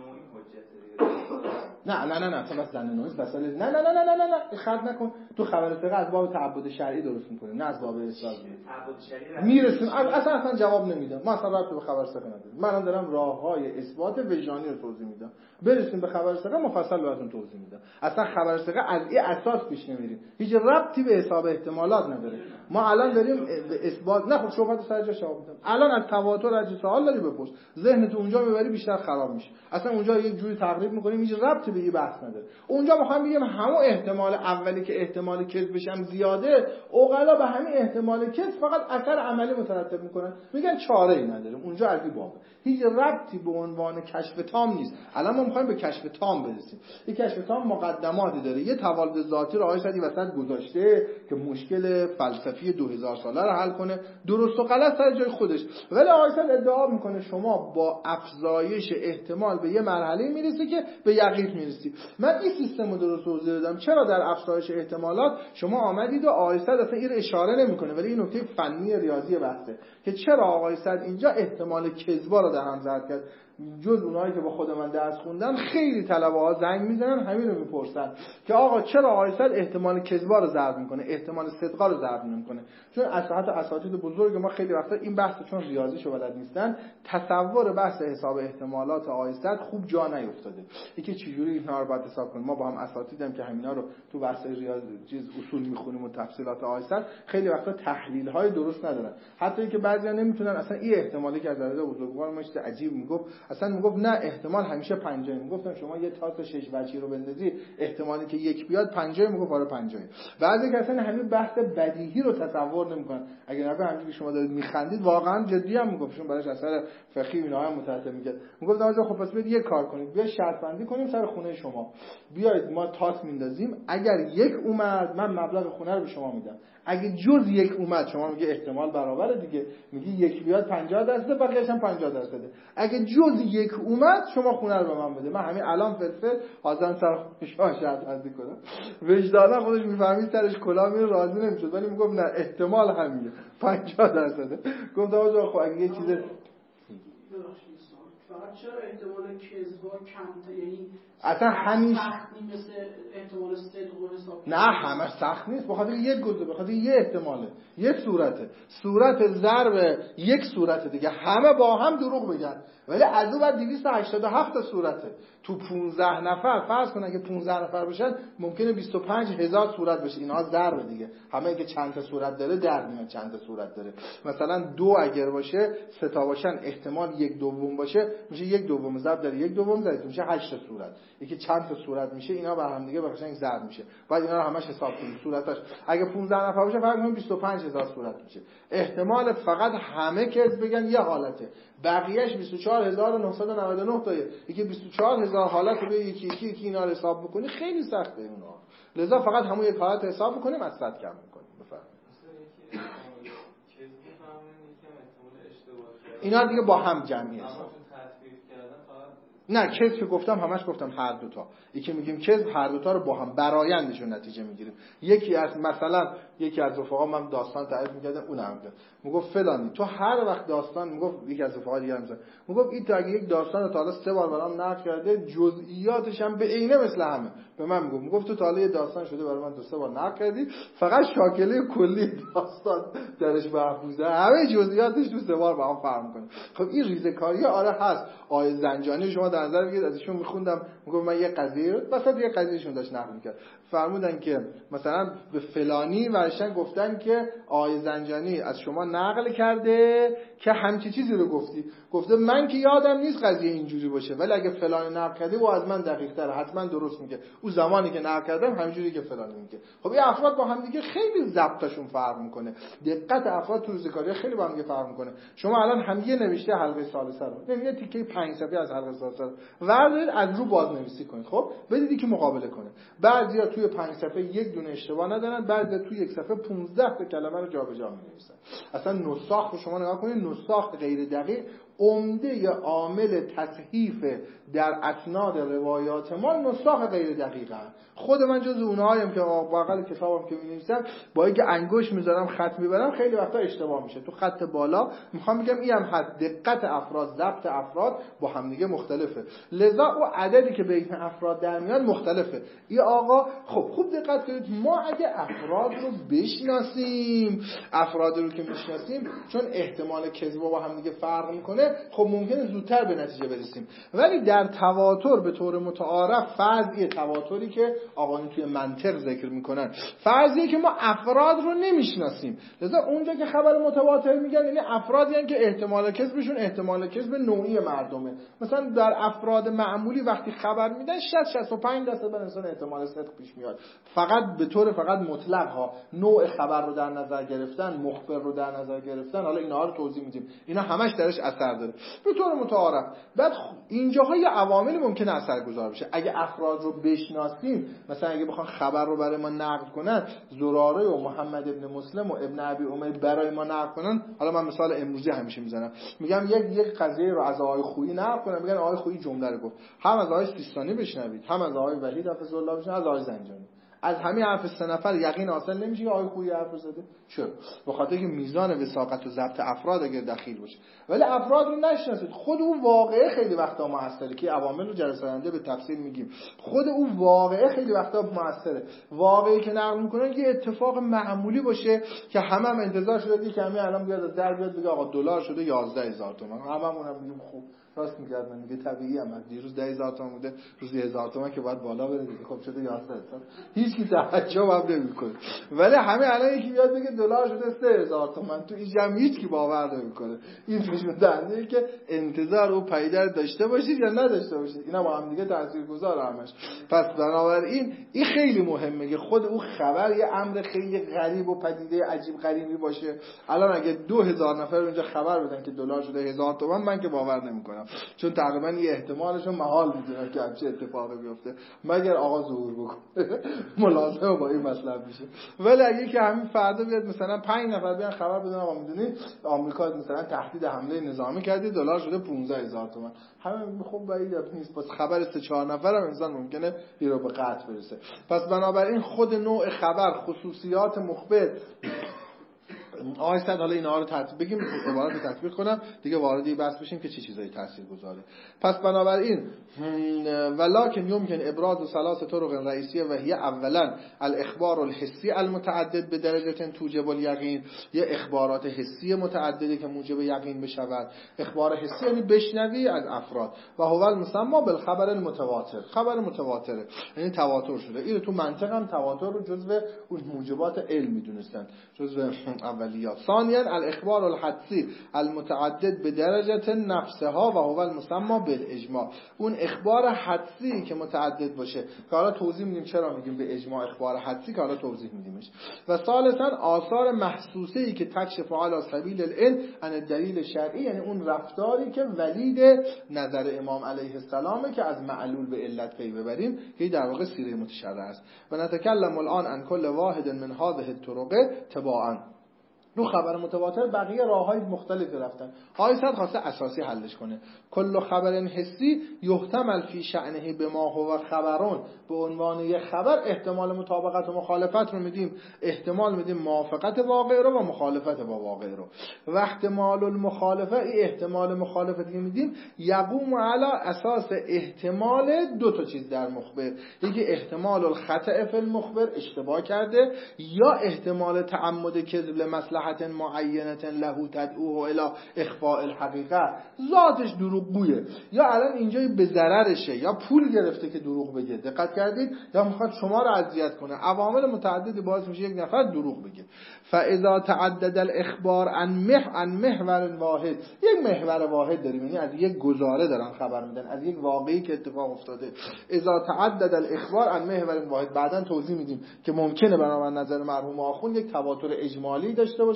Speaker 1: نه نه نه نه تو بس زن نویس بس نه نه نه نه نه نه نه خرد نکن. تو خبر ثقه از باب تعبد شرعی درست میکنه نه از باب اصلاح. تعبد شرعی میرسیم اصلا اصلا جواب نمیدم. ما اصلا رابطه به خبر ثقه نداریم. من دارم راههای اثبات وجدانی رو توضیح میدم. برسیم به خبر ثقه مفصل براتون توضیح میدم. اصلا خبر ثقه از این اساس پیش نمیریم. هیچ ربطی به حساب احتمالات نداره. ما الان داریم به اثبات نه خب شبهات سر جاش جواب میدم. الان از تواتر از سوال داری بپرس. ذهن تو اونجا میبری بیشتر خراب میشه. اصلا اونجا یک جوری تقریب میکنیم هیچ ربطی به این بحث نداره. اونجا میخوام بگم همون احتمال اولی که احتمال کذبش هم زیاده، عقلا به همین احتمال کذب فقط اثر عملی مترتب میکنن. میگن چاره ای نداریم. اونجا از این بابه. هیچ ربطی به عنوان کشف تام نیست. الان ما میخوایم به کشف تام برسیم. این کشف تام مقدماتی داره. یه توالد ذاتی رو آقای سعدی وسط گذاشته که مشکل فلسفی دو هزار ساله رو حل کنه. درست و غلط سر جای خودش. ولی آقای سعدی ادعا میکنه شما با افزایش احتمال به یه مرحله میرسی که به یقین میرسی. من این سیستم رو درست توضیح دادم. چرا در افزایش احتمالات شما آمدید و آقای سعدی اصلا این رو اشاره نمیکنه، ولی این نکته فنی ریاضی بحثه که چرا آقای سعدی اینجا احتمال کذبا رو در هم ضرب کرد. جز اونایی که با خود من درس خوندن خیلی طلبه ها زنگ میزنن همین رو میپرسن که آقا چرا آقای سعدی احتمال کذبا رو ضرب میکنه، احتمال صدقا رو ضرب نمیکنه. چون اساتید اساتید بزرگ ما خیلی وقتا این بحث چون ریاضیشو بلد نیستن، تصور بحث حساب احتمالات آقای سعدی خوب جا نیافتاده. اینکه چجوری اینا رو باید حساب کنیم. ما با هم اساتیدم که همینا رو تو بحث ریاضی چیز اصول میخونیم و تفصیلات آقای سعدی خیلی وقتا تحلیل های درست ندارن. حتی اینکه بعضیا نمیتونن اصلا این احتمالی که از نظر بزرگوار ما چیز عجیب میگفت، اصلا میگفت نه احتمال همیشه پنجاه. میگفتم شما یه تاس شش وجهی رو بندازی احتمالی که یک بیاد پنجاه، میگفت آره پنجاه. بعضی که اصلا همین بحث بدیهی رو تصور نمیکنن. اگه نه همینجوری شما دارید میخندید واقعا جدی هم میگفتشون براش اثر فقهی اینا هم مترتب میکرد. میگفت آقا خب پس بیاید یه کار کنید، بیا شرط بندی کنیم سر خونه شما. بیاید ما تاس میندازیم، اگر یک اومد من مبلغ خونه رو به شما میدم. اگه جز یک اومد شما میگه احتمال برابره دیگه، میگی یک بیاد پنجاه درصد بقیه‌اش هم پنجاه درصده. اگه جز یک اومد شما خونه رو به من بده. من همین الان فلفل حاضرم سر شاه شرط بندی کنم. وجدانا خودش میفهمید سرش کلا میره راضی نمیشد، ولی میگفت نه احتمال همینه پنجاه درصده. گفتم آقا خب اگه یه چیز
Speaker 2: فقط چرا احتمال کذبا کمتر، یعنی
Speaker 1: اصلا همیشه
Speaker 2: سخت نیست مثل احتمال صدق و حساب؟
Speaker 1: نه همه سخت نیست، بخاطر یک گزینه، بخاطر یه احتماله، یک صورته، صورت ضرب یک صورت دیگه، همه با هم دروغ بگن، ولی از اون بعد دویست و هشتاد و هفت تا صورته. تو پانزده نفر فرض کن اگه پانزده نفر بشن ممکنه بیست و پنج هزار صورت بشه. اینها ضرب دیگه، همه که چند تا صورت داره در میاد چند تا صورت داره. مثلا دو اگر باشه سه تا باشن احتمال یک دوم باشه میشه یک دوم ضرب در یک دوم ضرب میشه هشت تا صورت. یکی چند تا صورت میشه اینا بر هم دیگه بخشن ضرب میشه. بعد اینا رو همش حساب کنیم صورتاش. اگه پانزده نفر باشه فرض کنیم بیست و پنج هزار صورت میشه. احتمال فقط همه کذب بگن یه حالته، بقیه‌اش بیست و چهار هزار و نهصد و نود و نه تا. یکی بیست و چهار هزار حالت رو یکی یکی یکی اینا رو حساب بکنی خیلی سخته اونا. لذا فقط همون یک حالت حساب بکنیم از صد کم میکنیم. بفرمایید. اینا دیگه با هم جمعی حساب. نه کذب که گفتم همش گفتم هر دوتا. یکی میگیم کذب هر دوتا رو با هم برآیندش رو نتیجه میگیریم. یکی از مثلا یکی از رفقا من داستان تعریف میکردم اونم میگفت میگفت فلانی تو هر وقت داستان میگفت یکی از رفقا دیگه هم میگفت میگفت این تا اگه یک داستان رو تا حالا سه بار برام نقل کرده جزئیاتش هم به عینه مثل همه. به من میگفت میگفت تو تا حالا یه داستان شده برای من دو سه بار نقل کردی فقط شاکله کلی داستان درش محفوظه، همه جزئیاتش تو سه بار با هم فرق میکنه. خب این ریزه‌کاری آره هست. آیه زنجانی شما در نظر بگیرید، ازشون میخوندم میگفت من یه قضیه وسط یه قضیهشون داشت نقل میکرد، فرمودن که مثلا به فلانی ورشن گفتن که آیه زنجانی از شما نقل کرده که همچی چیزی رو گفتی. گفته من که یادم نیست قضیه اینجوری باشه، ولی اگه فلانی نقل کرده او از من دقیق تره، حتما درست میگه، او زمانی که نقل کردم همینجوری که فلانی میگه. خب این افراد با هم دیگه خیلی ضبطشون فرق میکنه، دقت افراد تو ریزه‌کاری خیلی با هم دیگه فرق میکنه. شما الان هم یه نوشته حلقه ثالثه رو نمیگه تیکه پنج صفحه از حلقه ثالثه رو وردارید از رو بازنویسی کنید، خب بدید که مقابله کنه. بعضیا توی پنج صفحه یک دونه اشتباه ندارن، بعضیا توی یک صفحه پانزده تا کلمه رو جابجا می‌نویسن. اصلا نساخ رو شما نگاه کنید، نساخ غیر دقیق عمده عامل تصحیف در اسناد روایات ما نساخ غیر دقیقه. خود من جز اونهایم که بغل کتابم که می‌نویسم با اینکه انگشت می‌ذارم خط می‌برم خیلی وقتا اشتباه میشه. تو خط بالا میخوام بگم این هم حد دقت افراد، ضبط افراد با هم دیگه مختلفه، لذا او عددی که بین افراد در میاد مختلفه. این آقا خب خوب دقت کنید، ما اگه افراد رو بشناسیم، افراد رو که میشناسیم چون احتمال کذب با هم دیگه فرق میکنه، خب ممکنه زودتر به نتیجه برسیم. ولی در تواتر به طور متعارف فرضیه تواتری که آقایون توی منطق ذکر میکنن فرضیه که ما افراد رو نمیشناسیم، لذا اونجا که خبر متواتر میگن یعنی افرادی هستن که احتمال کذبشون احتمال کذب نوعی مردمه. مثلا در افراد معمولی وقتی خبر میدن شصت شصت و پنج درصد به انسان احتمال صدق پیش میاد، فقط به طور فقط مطلق ها، نوع خبر رو در نظر گرفتن، مخبر رو در نظر گرفتن، حالا اینها رو توضیح میدیم، اینا همش درش اثر داره به طور متعارف. بعد اینجاها یه عواملی ممکنه اثرگذار بشه. اگه افراد رو بشناسیم، مثلا اگه بخوان خبر رو برای ما نقد کنن، زراره و محمد ابن مسلم و ابن ابی امیر برای ما نقد کنن، حالا من مثال امروزی همیشه میزنم، میگم یک یک قضیه رو از آقای خویی نقد کنن، میگن آقای خویی جمله رو گفت، هم از آقای سیستانی بشنوید، هم از آقای وحید حفظ الله بشنوید، از آقای زنجانی. از همین حرف سه نفر یقین حاصل نمیشه که آقای خویی حرف زده. چرا؟ به خاطر که میزان وثاقت و ضبط افراد اگر دخیل باشه. ولی افراد رو نشناسید، خود اون واقعه خیلی وقتا موثره که عوامل رو جلسه آینده به تفصیل میگیم. خود اون واقعه خیلی وقتا موثره. واقعی که نقل میکنن یه اتفاق معمولی باشه که همه هم انتظار شده که همین الان بیاد از در بیاد بگه آقا دلار شده یازده هزار تومان، هممون هم میگیم خوب راست میگرد، من میگه طبیعی هم دیروز ده هزار تومان بوده، روز ده هزار تومان که باید بالا بره دیگه، خب شده یازده هزار. هیچ کی توجه هم نمیکنه. ولی همین الان یکی بیاد بگه دلار شده سه هزار تومان، تو این جمع هیچ کی باور نمیکنه. این نشون دهنده که انتظار او پیدر داشته باشید یا نداشته باشید، اینا با هم دیگه تاثیرگذار همش. پس بنابراین این خیلی مهمه که خود او خبر یه امر خیلی غریب و پدیده عجیب غریبی باشه. الان اگه دو هزار نفر اونجا خبر بدن که دلار شده هزار تومان، من که باور نمیکنم، چون تقریبا یه احتمالشون محال میدونن که همچین اتفاقی بیفته مگر آقا ظهور بکنه ملازمه با این مطلب میشه. ولی اگه که همین فردا بیاد مثلا پنج نفر بیان خبر بدن آقا میدونید آمریکا مثلا تهدید حمله نظامی کرده، دلار شده پانزده هزار تومان، همه خوب بعید نیست، پس خبر سه چهار نفر هم انسان ممکنه این رو به قطع برسه. پس بنابراین خود نوع خبر، خصوصیات مخبر، آقای صد حالا اینا رو تطبیق بگیم، عبارت رو تطبیق کنم دیگه، وارد این بحث بشیم که چه چیزایی تاثیر گذاره. پس بنابراین ولکن یمکن ابراز ثلاث طرق رئیسیه و هي اولا الاخبار الحسی المتعدد به درجه توجب الیقین، یه اخبارات حسی متعددی که موجب یقین بشود. اخبار حسی یعنی بشنوی از افراد، و هو المسمى بالخبر المتواتر، خبر متواتره یعنی تواتر شده. این تو منطق هم تواتر رو جزو اون موجبات علم میدونستن، جزو اولیات. ثانیا الاخبار الحدسی المتعدد به درجه نفسها و هو المسمى بالاجماع، اون اخبار حدسی که متعدد باشه که حالا توضیح میدیم چرا میگیم به اجماع اخبار حدسی که حالا توضیح میدیمش. و ثالثا آثار محسوسه ای که تکشف علی سبیل العلم عن الدلیل شرعی، یعنی اون رفتاری که ولید نظر امام علیه السلام که از معلول به علت پی ببریم که در واقع سیره متشرع است. و نتکلم الان عن کل واحد من هذه الطرق تباعا. رو خبر متواتر بقیه راههای مختلفی رفتن. های صد خواسته اساسی حلش کنه. کل خبر حسی یحتمل فی شأنه بما هو خبرون، به عنوان یه خبر احتمال مطابقت و مخالفت رو میدیم، احتمال میدیم موافقت واقع رو و مخالفت با واقع رو. و احتمال المخالفه، ای احتمال مخالفتی که میدیم یقوم علی اساس احتمال دو تا چیز در مخبر، یکی احتمال الخطأ فی المخبر، اشتباه کرده، یا احتمال تعمد کذب لمصلحت معینه له تدعوه الی اخفاء الحقیقه، ذاتش دروغگویه، یا الان اینجا به ضررشه، یا پول گرفته که دروغ بگه، دقت کردید، یا میخواد شما رو اذیت کنه. عوامل متعددی باعث میشه یک نفر دروغ بگه. فاذا تعدد الاخبار عن مح عن محور واحد، یک محور واحد داریم، یعنی از یک گزاره دارن خبر میدن، از یک واقعی که اتفاق افتاده. اذا تعدد الاخبار عن محور واحد، بعدن توضیح میدیم که ممکنه بنابر نظر مرحوم آخوند یک تواتر اجمالی داشته باشه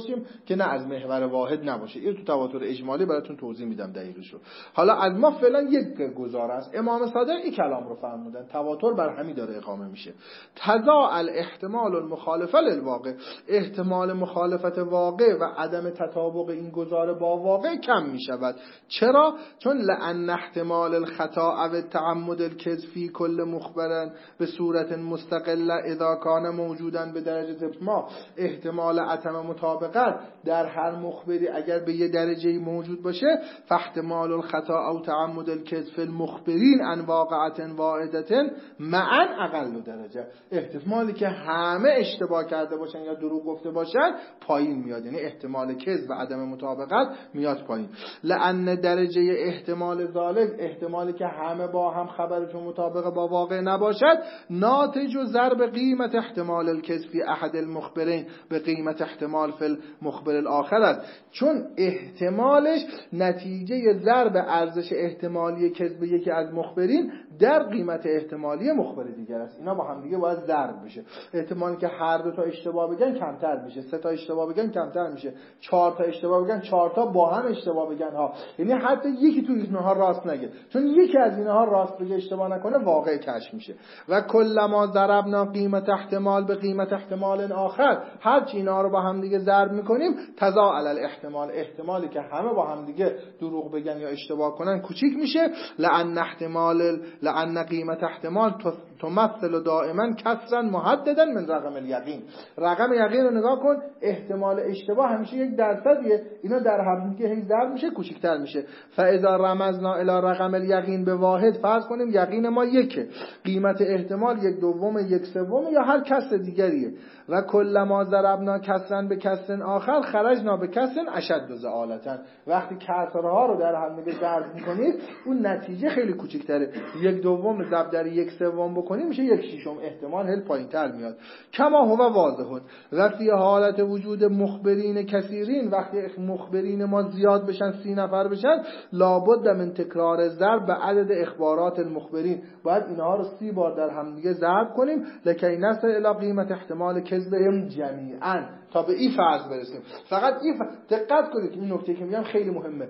Speaker 1: بپرسیم که نه از محور واحد نباشه. این تو تواتر اجمالی براتون توضیح میدم دقیقش رو. حالا از ما فعلا یک گزاره است. امام صادق این کلام رو فرمودن، تواتر بر همین داره اقامه میشه. تضاء الاحتمال المخالف للواقع، احتمال مخالفت واقع و عدم تطابق این گزاره با واقع کم میشود. چرا؟ چون لأن احتمال الخطا او التعمد الكذب فی کل مخبر به صورت مستقله اذا کان موجودا به درجه ما، احتمال عدم مطابقت در هر مخبری اگر به یه درجه موجود باشه، فاحتمال الخطا او تعمد الكذب فی المخبرین عن واقعه واحده معا اقل درجه، احتمالی که همه اشتباه کرده باشن یا دروغ گفته باشن پایین میاد، یعنی احتمال کذب و عدم مطابقت میاد پایین. لأن درجه احتمال ذالک، احتمالی که همه با هم خبرشون مطابق با واقع نباشد، ناتج و ضرب قیمت احتمال الکذب فی احد المخبرین به قیمت احتمال فی المخبر الاخر است، چون احتمالش نتیجه ضرب ارزش احتمالی کذب یکی از مخبرین در قیمت احتمالی مخبر دیگر است. اینا با هم دیگه باید ضرب بشه. احتمالی که هر دو تا اشتباه بگن کمتر میشه، سه تا اشتباه بگن کمتر میشه، چهار تا اشتباه بگن چهار تا با هم اشتباه بگن ها، یعنی حتی یکی تو اینها راست نگه، چون یکی از اینها راست بگه اشتباه نکنه واقع کشف میشه. و کلما ضربنا قیمت احتمال به قیمت احتمال آخر، هر چی اینا رو با هم دیگه ضرب میکنیم، تضاعل الاحتمال، احتمالی که همه با هم دیگه دروغ بگن یا اشتباه کنن کوچیک میشه. لأن احتمال لأن قیمت احتمال تمثل دائما کسرا محددا من رقم الیقین، رقم یقین رو نگاه کن، احتمال اشتباه همیشه یک درصدیه، اینا در هم دیگه هی ضرب میشه کوچیک‌تر میشه. فاذا رمزنا الی رقم الیقین به واحد، فرض کنیم یقین ما یکه، قیمت احتمال یک دوم یک سوم یا هر کسر دیگریه. و کلما ضربنا کسرا به کسر آخر خرجنا به کسر اشد ضعالتا، وقتی کسرها رو در هم دیگه ضرب میکنید اون نتیجه خیلی کوچیک‌تره، یک دوم ضرب در یک سوم بکنید میشه یک ششم، احتمال هل پایین‌تر میاد. کما هو واضح و فی حالت وجود مخبرین کثیرین، وقتی مخبرین ما زیاد بشن، سی نفر بشن، لابد من تکرار ضرب به عدد اخبارات المخبرین، باید اینها رو سی بار در هم دیگه ضرب کنیم لکی نصل الی قیمت احتمال کذبهم جمیعا، تا به این فرض برسیم. فقط این فرض... دقت کنید این نکته که میگم خیلی مهمه،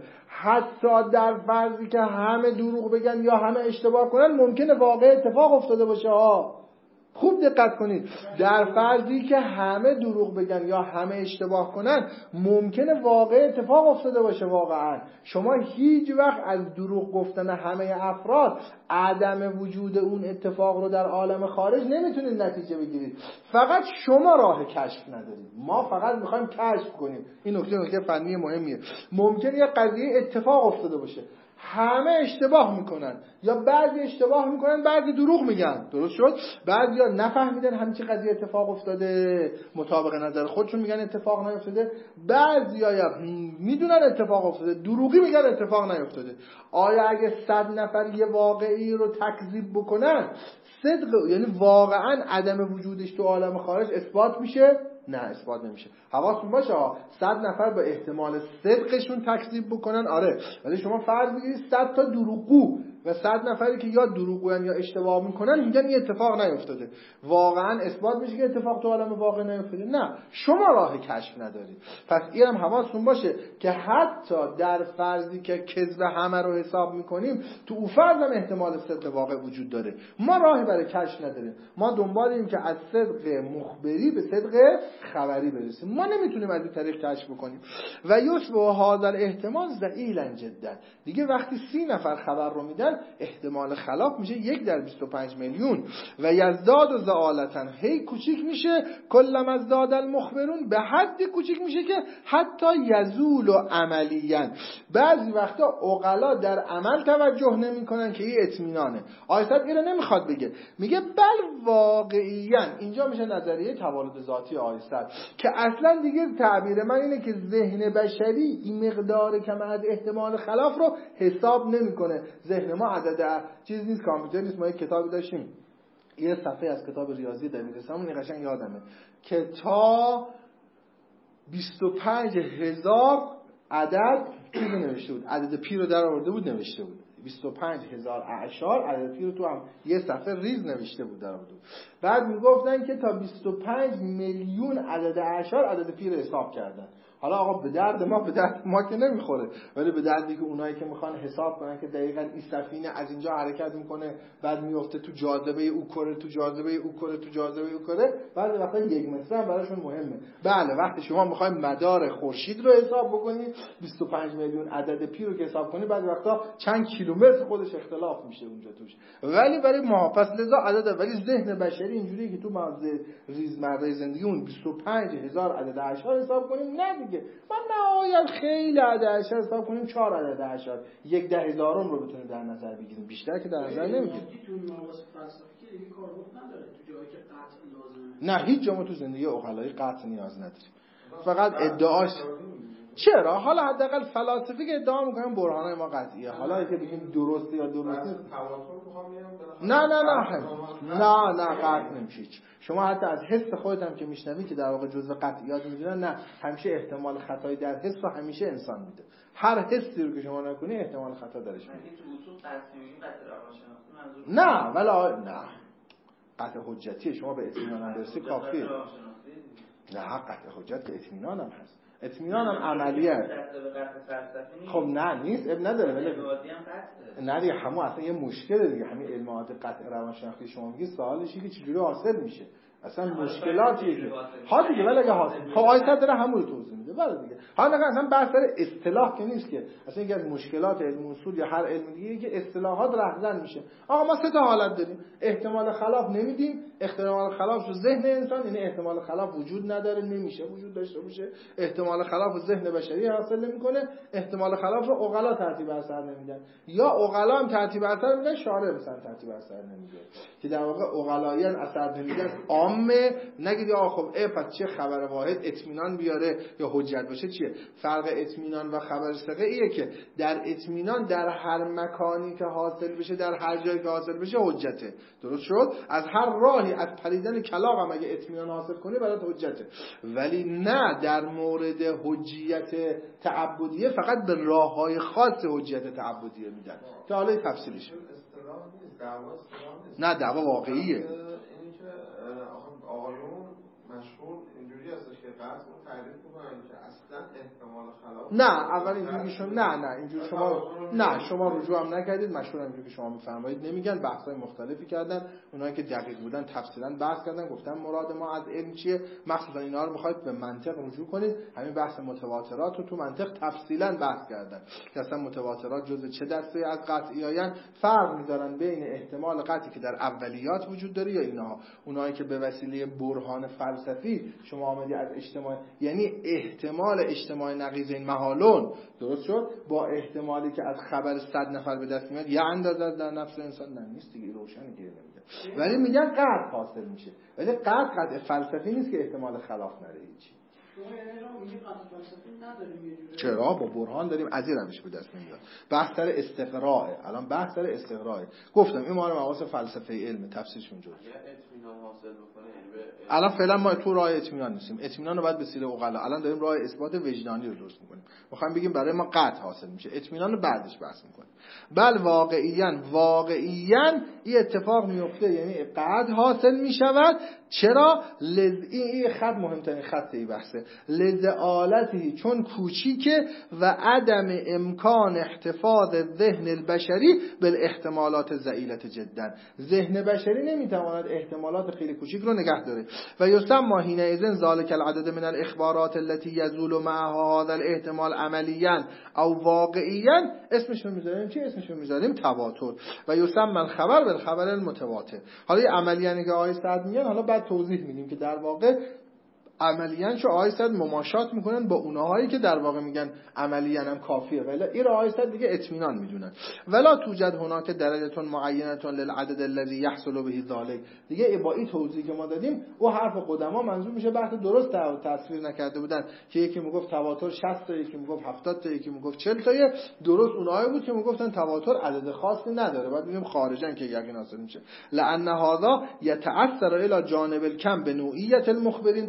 Speaker 1: حتی در فرضی که همه دروغ بگن یا همه اشتباه کنن ممکنه واقع اتفاق افتاده باشه ها. خوب دقت کنید، در فرضی که همه دروغ بگن یا همه اشتباه کنن ممکنه واقع اتفاق افتاده باشه. واقعا شما هیچ وقت از دروغ گفتن همه افراد عدم وجود اون اتفاق رو در عالم خارج نمیتونید نتیجه بگیرید، فقط شما راه کشف ندارید، ما فقط میخوایم کشف کنیم. این نکته نکته فنی مهمیه. ممکنه یه قضیه اتفاق افتاده باشه، همه اشتباه میکنن یا بعضی اشتباه میکنن بعضی دروغ میگن، درست شد، بعضیا نفهمیدن همین قضیه اتفاق افتاده، مطابق نظر خودشون میگن اتفاق نیفتاده، بعضیا میدونن اتفاق افتاده دروغی میگن اتفاق نیفتاده. آیا اگه صد نفر یه واقعی رو تکذیب بکنن، صدق یعنی واقعا عدم وجودش تو عالم خارج اثبات میشه؟ نه، اثبات نمیشه. حواستون باشه صد نفر به احتمال صدقشون تکذیب بکنن، آره، ولی شما فرض بگیرید صد تا دروغگو و صد نفری که یا دروغگوین یا اشتباه میکنن میگن این اتفاق نیفتاده، واقعا اثبات میشه که اتفاق تو عالم واقع نیفتاده؟ نه، شما راه کشف ندارید. پس اینم حواستون باشه که حتی در فرضی که کذب همه رو حساب میکنیم، تو اون فرض هم احتمال صدق واقع وجود داره، ما راهی برای کشف نداریم، ما دنبالیم که از صدق مخبری به صدق خبری برسیم، ما نمیتونیم از این طریق کشف بکنیم. و یشبه هذا الاحتمال ضئیلا جدا، دیگه وقتی سی نفر خبر رو میدن احتمال خلاف میشه یک در بیست و پنج میلیون و یزداد و زعالتن، هی کوچیک میشه، کلم ازداد المخبرون، به حدی کوچیک میشه که حتی یزول و عملیاً، بعضی وقتا عقلا در عمل توجه نمیکنن که این اطمینانه. آیت اینو نمیخواد بگه، میگه بل واقعیاً، اینجا میشه نظریه توالد ذاتی آیت که اصلا دیگه تعبیر من اینه که ذهن بشری این مقدار کم از احتمال خلاف رو حساب نمیکنه. ذهن ما عدد چیز نیست، کامپیوتر نیست. ما یک کتابی داشتیم، یه صفحه از کتاب ریاضی دبیرستان، این قشنگ یادمه که تا بیست و پنج هزار عدد چیزی نوشته بود، عدد پی رو در آورده بود نوشته بود، بیست و پنج هزار اعشار عدد پی رو تو هم یه صفحه ریز نوشته بود در آورده بود. بعد میگفتن که تا بیست و پنج میلیون عدد اعشار عدد پی رو حساب کردن. حالا آقا به درد ما به درد ما که نمیخوره، ولی به دردی که اونایی که میخوان حساب کنن که دقیقاً این سفینه از اینجا حرکت میکنه بعد میفته تو جاذبه او کره تو جاذبه او کره تو جاذبه او کره، بعد وقتا یک متر هم براشون مهمه. بله وقتی شما میخواید مدار خورشید رو حساب بکنید، بیست و پنج میلیون عدد پی رو که حساب کنید، بعد وقتا چند کیلومتر خودش اختلاف میشه اونجا توش. ولی برای ما پس لذا عدد، ولی ذهن بشری اینجوریه که تو مغز ریزمره زندگی اون بیست و پنج هزار عدد اشار حساب کنیم. نه دیگه ما نهایت خیلی عدد اشار حساب کنیم، چهار عدد اشار یک ده هزارم رو بتونیم در نظر بگیریم، بیشتر که در نظر نمیگیریم. نه هیچ جا ما تو زندگی عقلایی قطع نیاز نداریم، فقط ادعاش چرا؟ حالا حداقل فلاسفه که ادعا میکنن برهانای ما قطعیه، حالا که بگیم درسته یا درست نیست. نه نه نه نه نه قطع نمیشه. شما حتی از حس خودت هم که میشنوی که در واقع جزء قطعیات میدونن، نه همیشه احتمال خطایی در حس رو همیشه انسان میده. هر حسی رو که شما نکنی احتمال خطا درش میده. نه ولی نه قطع حجتی شما به اطمینان هم برسی کافیه. نه قطع حجت که اطمینان هم هست، اطمینان هم عملیه. خب نه نیست اب نداره، ولی نه دیگه همون اصلا یه مشکله دیگه. همین علمات قطع روانشناختی شما میگی سوالش اینه که چجوری حاصل میشه، اصلا مشکلاتیه که ها دیگه. ولی اگه حاصل خب آیت داره همون رو توضیح میده. ولی دیگه حالا اصلا بحث در اصطلاح که نیست که، اصلا یکی از مشکلات علم اصول یا هر علم دیگه که اصطلاحات رهزن میشه. آقا ما سه تا حالت داریم، احتمال خلاف نمیدیم، احتمال خلاف تو ذهن انسان، یعنی احتمال خلاف وجود نداره، نمیشه وجود داشته باشه، احتمال خلاف ذهن بشری حاصل نمیکنه، احتمال خلاف رو عقلا ترتیب اثر نمیدن، یا عقلا هم ترتیب اثر میدن، شارع مثلا ترتیب اثر نمیده، که در واقع عقلاییان اثر نمیدن عامه. نگید آقا خب اه پس چه خبر واحد اطمینان بیاره یا حجت باشه. چیه فرق اطمینان و خبر ثقه؟ ایه که در اطمینان در هر مکانی که حاصل بشه، در هر جایی که حاصل بشه حجته. درست شد؟ از هر راهی از پریدن کلاغ هم اگه اطمینان حاصل کنی برات حجته. ولی نه در مورد حجیت تعبدیه فقط به راههای خاص حجیت تعبدیه میدن که حالا تفصیلش نه دعوا واقعیه.
Speaker 3: آقایون مشهور اینجوری هستش که قطع رو تعریف میکنن که اصلا احتمال خلاف
Speaker 1: نه اول اینجوریشون نه نه اینجوری شما نه شما رجوع هم نکردید. مشهور اینجوری که شما میفرمایید نمیگن، بحث‌های مختلفی کردن، اونایی که دقیق بودن تفصیلا بحث کردن، گفتن مراد ما از علم چیه، مخصوصا اینا رو میخواید به منطق رجوع کنید. همین بحث متواترات رو تو منطق تفصیلا بحث کردن که اصلا متواترات جزء چه دسته از قطعیان، فرق میذارن بین احتمال قطعی که در اولیات وجود داره یا اینها، اونایی که به وسیله برهان فلسفی شما آمدی از اجتماع، یعنی احتمال اجتماع نقیضین محالون، درست شد، با احتمالی که از خبر صد نفر به دست میاد یه اندازه در نفس انسان نه نیست دیگه، روشنه که نمیده. ولی میگن قطع حاصل میشه، ولی قطع قطع فلسفی نیست که احتمال خلاف نره هیچی. چرا؟ با برهان داریم، از این روش به دست نمیاد. بحث سر استقراء، الان بحث سر استقراء. گفتم این ما رو مباحث فلسفه علم تفسیرش اونجوری. الان فعلا ما تو راه اطمینان نیستیم، اطمینان رو باید به سیر عقلا. الان داریم راه اثبات وجدانی رو درست میکنیم، میخوایم بگیم برای ما قطع حاصل میشه، اطمینان رو بعدش بحث میکنیم. بل واقعیاً واقعیاً این اتفاق میفته، یعنی قطع حاصل میشود. چرا؟ لز این خط مهمترین خط این بحثه، لزعالتی چون کوچیکه و عدم امکان احتفاظ ذهن البشری بالاحتمالات ضئیلة جدا. ذهن بشری نمیتواند احتمالات خیلی کوچیک رو نگه داره. و یسمى حینئذ ذلک العدد من الاخبارات التي یزول معها هذا الاحتمال عملیاً او واقعیاً، اسمش رو میذاریم چی؟ اسمش رو میذاریم تواتر. و یسمى الخبر بالخبر المتواتر. حالا این عملیاً که آیه صد میگن، حالا بعد توضیح میدیم که در واقع عملیاً شو آیه صد مماشات میکنن با اونهایی که در واقع میگن عملیاً هم کافیه، ولی این آیه صد دیگه اطمینان میدونن. ولا توجد هناك درجه معینه للعدد الذي يحصل به ذلك. دیگه با این توضیح که ما دادیم و حرف قدما منظور میشه بحث درست تصویر نکرده بودن که یکی میگفت تواتر شصت تا، یکی میگفت هفتاد تا، یکی میگفت چهل تا. درست اونایی بود که میگفتن تواتر عدد خاصی نداره، بعد میگیم خارجن که یقین حاصل میشه. لان هذا يتأثر الى جانب الكم بنوعیت المخبرین بلا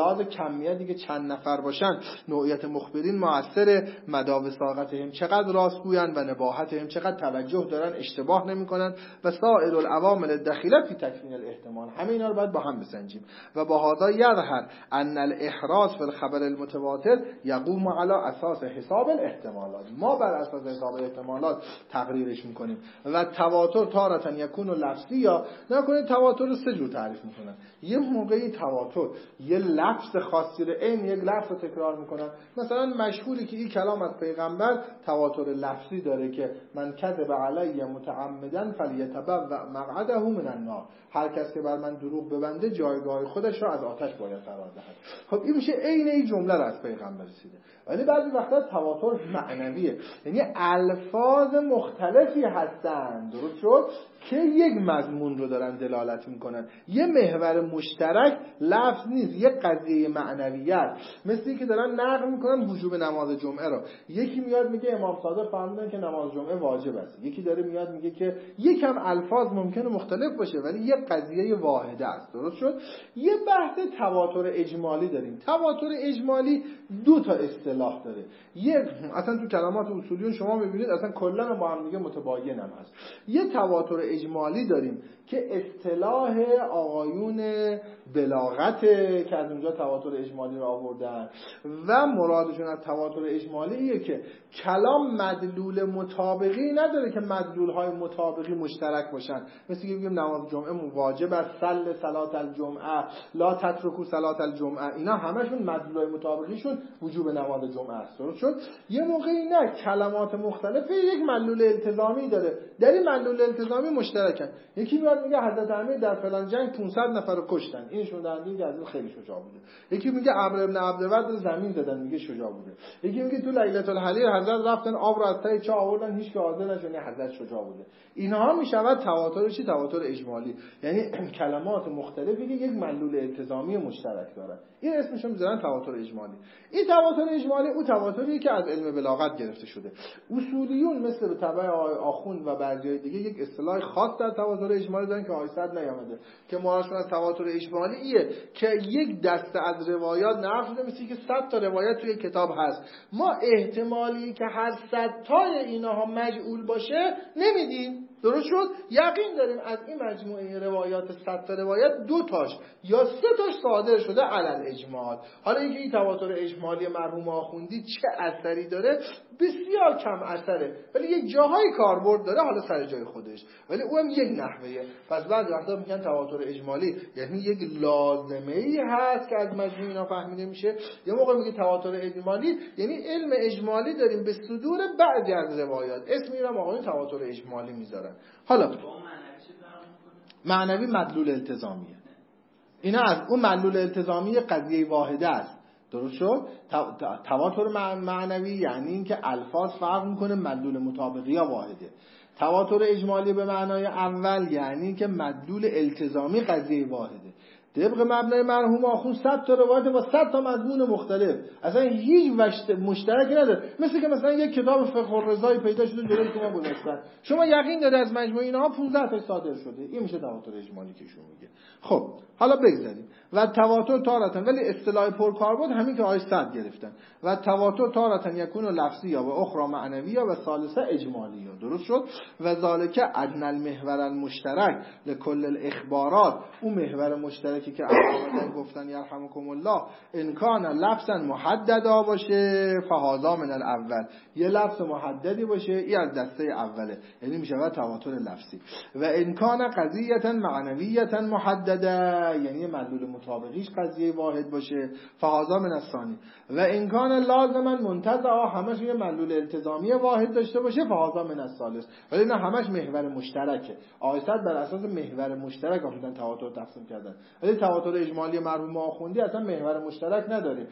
Speaker 1: لحاظ کمیت دیگه چند نفر باشن نوعیت مخبرین مؤثر، مدى وساقتهم چقدر راستگوین و نباحتهم چقدر توجه دارن، اشتباه نمیکنن و سایر العوامل الدخیله فی تکوین الاحتمال. همه اینا رو باید با هم بسنجیم و با هذا یظهر ان الاحراز فی الخبر المتواتر یقوم علی اساس حساب الاحتمالات. ما بر اساس حساب احتمالات تقریرش میکنیم و تواتر تارة یکون لفظی یا نکنید. تواتر رو سه جور تعریف میکنن. یه موقعی تواتر یه لفظ خاصی رو این یک لفظ رو تکرار میکنن، مثلا مشهوری که این کلام از پیغمبر تواتر لفظی داره که من کذب علی متعمدا فلیتبوأ مقعده من النار. هر کس که بر من دروغ ببنده جایگاه خودش رو از آتش باید قرار دهد. خب این میشه عین این جمله رو از پیغمبر رسیده. ولی بعضی وقتا تواتر معنویه، یعنی الفاظ مختلفی هستن درست شد که یک مضمون رو دارن دلالت میکنن. یه محور مشترک لفظ نیست، یه قضیه معنویت. مثلی که دارن نقل میکنن وجوب نماز جمعه رو. یکی میاد میگه امام صادق فرمودن که نماز جمعه واجب است، یکی داره میاد میگه که یکم الفاظ ممکنه مختلف باشه ولی یه قضیه واحده است. درست شد؟ یه بحث تواتر اجمالی داریم. تواتر اجمالی دو تا اصطلاح داره. یک اصلا تو کلمات اصولیون شما میبینید اصلا کلا با هم دیگه متباین هم هست. یه تواتر اجمالی داریم که اصطلاح آقایون بلاغت که از اونجا تواتر اجمالی رو آوردن و مرادشون از تواتر اجمالی ایه که کلام مدلول مطابقی نداره که مدلول‌های مطابقی مشترک باشن. مثل که بگیم نماز جمعه واجب است، صل صلات الجمعه، لا تترکوا صلات الجمعه، اینا همشون مدلول‌های مطابقیشون وجوب نماز جمعه است. درست شد؟ یه موقعی نه، کلمات مختلفه یک مدلول التزامی داره، در این مدلول التزامی مشترکن. یکی میاد میگه حضرت امیر در فلان جنگ پانصد نفر رو کشتن، این نشون دهنده که از این خیلی شجاع بوده. یکی میگه عمرو بن عبدود رو زمین زدن، میگه شجاع بوده. یکی میگه تو لیلة الحریر حضرت رفتن آب رو از ته چاه آوردن هیچ که حاضر نشد، حضرت شجاع بوده. اینها میشود تواتر چی؟ تواتر اجمالی، یعنی کلمات مختلفی که یک مدلول التزامی مشترک دارن. این اسمش رو میذارن تواتر اجمالی. این تواتر اجمالی او تواتریه که از علم بلاغت گرفته شده. اصولیون مثل به تبع آقای آخوند و بعضی دیگه یک اصطلاح خاص در تواتر اجمالی دارن که آیصد نیامده که مرادشون از تواتر اجمالی ایه که یک دسته از روایات نقل شده، مثل که صد تا روایت توی کتاب هست، ما احتمالی که هر صد تای اینها مجعول باشه نمیدیم. درست شد؟ یقین داریم از این مجموعه روایات صد تا روایت دو تاش یا سه تاش صادر شده علل اجمال. حالا اینکه این تواتر اجمالی مرحوم آخوندی چه اثری داره؟ بسیار کم اثره، ولی یک جاهای کاربرد داره، حالا سر جای خودش، ولی اونم یک نحوهیه. پس بعضی وقتا میگن تواتر اجمالی یعنی یک لازمه‌ای هست که از مجموع اینا فهمیده میشه. یه موقع میگه تواتر اجمالی یعنی علم اجمالی داریم به صدور بعضی از روایات، اسم میرم آقایون تواتر اجمالی میذارن. حالا معنوی مدلول التزامیه، اینا از اون مدلول التزامی قضیه واحده است. درست شد؟ تواتر معنوی یعنی این که الفاظ فرق میکنه، مدلول مطابقی یا واحده. تواتر اجمالی به معنای اول یعنی که مدلول التزامی قضیه واحده. طبق مبنای مرحوم آخوند صد تا روایت با صد تا مضمون مختلف، اصلا هیچ مشترکی نداره. مثل که مثلا یک کتاب فقه الرضا پیدا شده جلوی شما گذاشتن، شما یقین داره از مجموعه اینها پانزده تا صادر شده، این میشه تواتر اجمالی که شما میگه. خب حالا بگذاریم. و تواتر تارتن، ولی اصطلاح پرکاربرد همین که آیه صد گرفتن. و تواتر تارتن یکون لفظی یا و اخرى معنوی یا و ثالثه اجمالی یا. درست شد؟ و ذالک ادنى المحور المشترک لكل الاخبارات، اون محور مشترکی که اول گفتن یرحمکم الله ان کان لفظا محددا باشه فهذا من الاول، یه لفظ محددی باشه این از دسته اوله، یعنی میشه تواتر لفظی. و ان کان قضیه معنویه محدده، یعنی مدلول مطابقیش قضیه واحد باشه فهذا من الثانی. و ان کان لازما منتزعا، همش یه مدلول التزامی واحد داشته باشه فهذا من الثالث. ولی نه همش محور مشترکه. آیات بر اساس محور مشترک آمدن تواتر تقسیم کردن، ولی تواتر اجمالی مرحوم آخوندی اصلا محور مشترک نداره،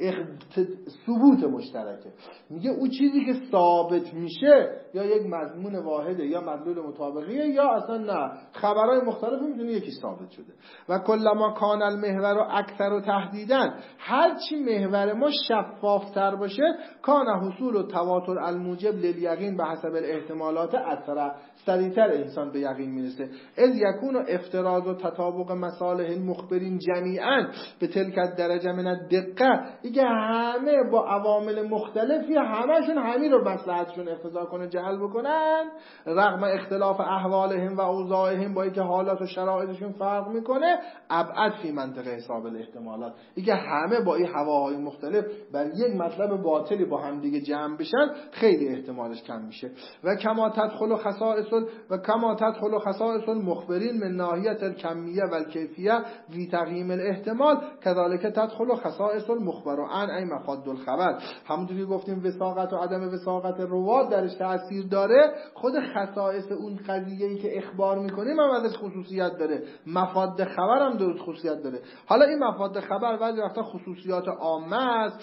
Speaker 1: ثبوت مشترکه. میگه او چیزی که ثابت میشه یا یک مضمون واحده یا مدلول مطابقیه یا اصلا نه، خبرهای مختلف میتونه یکی ثابت شده. و کلما کان المحور و اکثر و تهدیدن، هرچی محور ما شفافتر باشه کان حصول و تواتر الموجب للیقین به حسب الاحتمالات اثر، سریعتر انسان به یقین میرسه. از یکون و افتراض و تطابق مصالح المخبرین جمیعا به تلک درجه من الدقه، دیگه همه با عوامل مختلفی همشون همین رو مصلحتشون اقتضا کنه جعل بکنن، رغم اختلاف احوالهم و اوضاعهم، با اینکه حالات و شرایطشون فرق میکنه، ابعد فی منطقه حساب الاحتمالات، دیگه همه با این هواهای مختلف بر یک مطلب باطلی با هم دیگه جمع بشن خیلی احتمالش کم میشه. و کما تدخل خصائص و کما تدخل خصائص المخبرین من ناحیه الکمیه و الکیفیه فی تقییم الاحتمال، کذالک تدخل خصائص المخبر عن ای مفاد الخبر. همونطوری گفتیم وثاقت و عدم وثاقت روات درش تأثیر داره، خود خصائص اون قضیه‌ای که اخبار میکنیم هم ازش خصوصیت داره، مفاد خبر هم درست خصوصیت داره. حالا این مفاد خبر بعضی وقتا خصوصیات عامه است،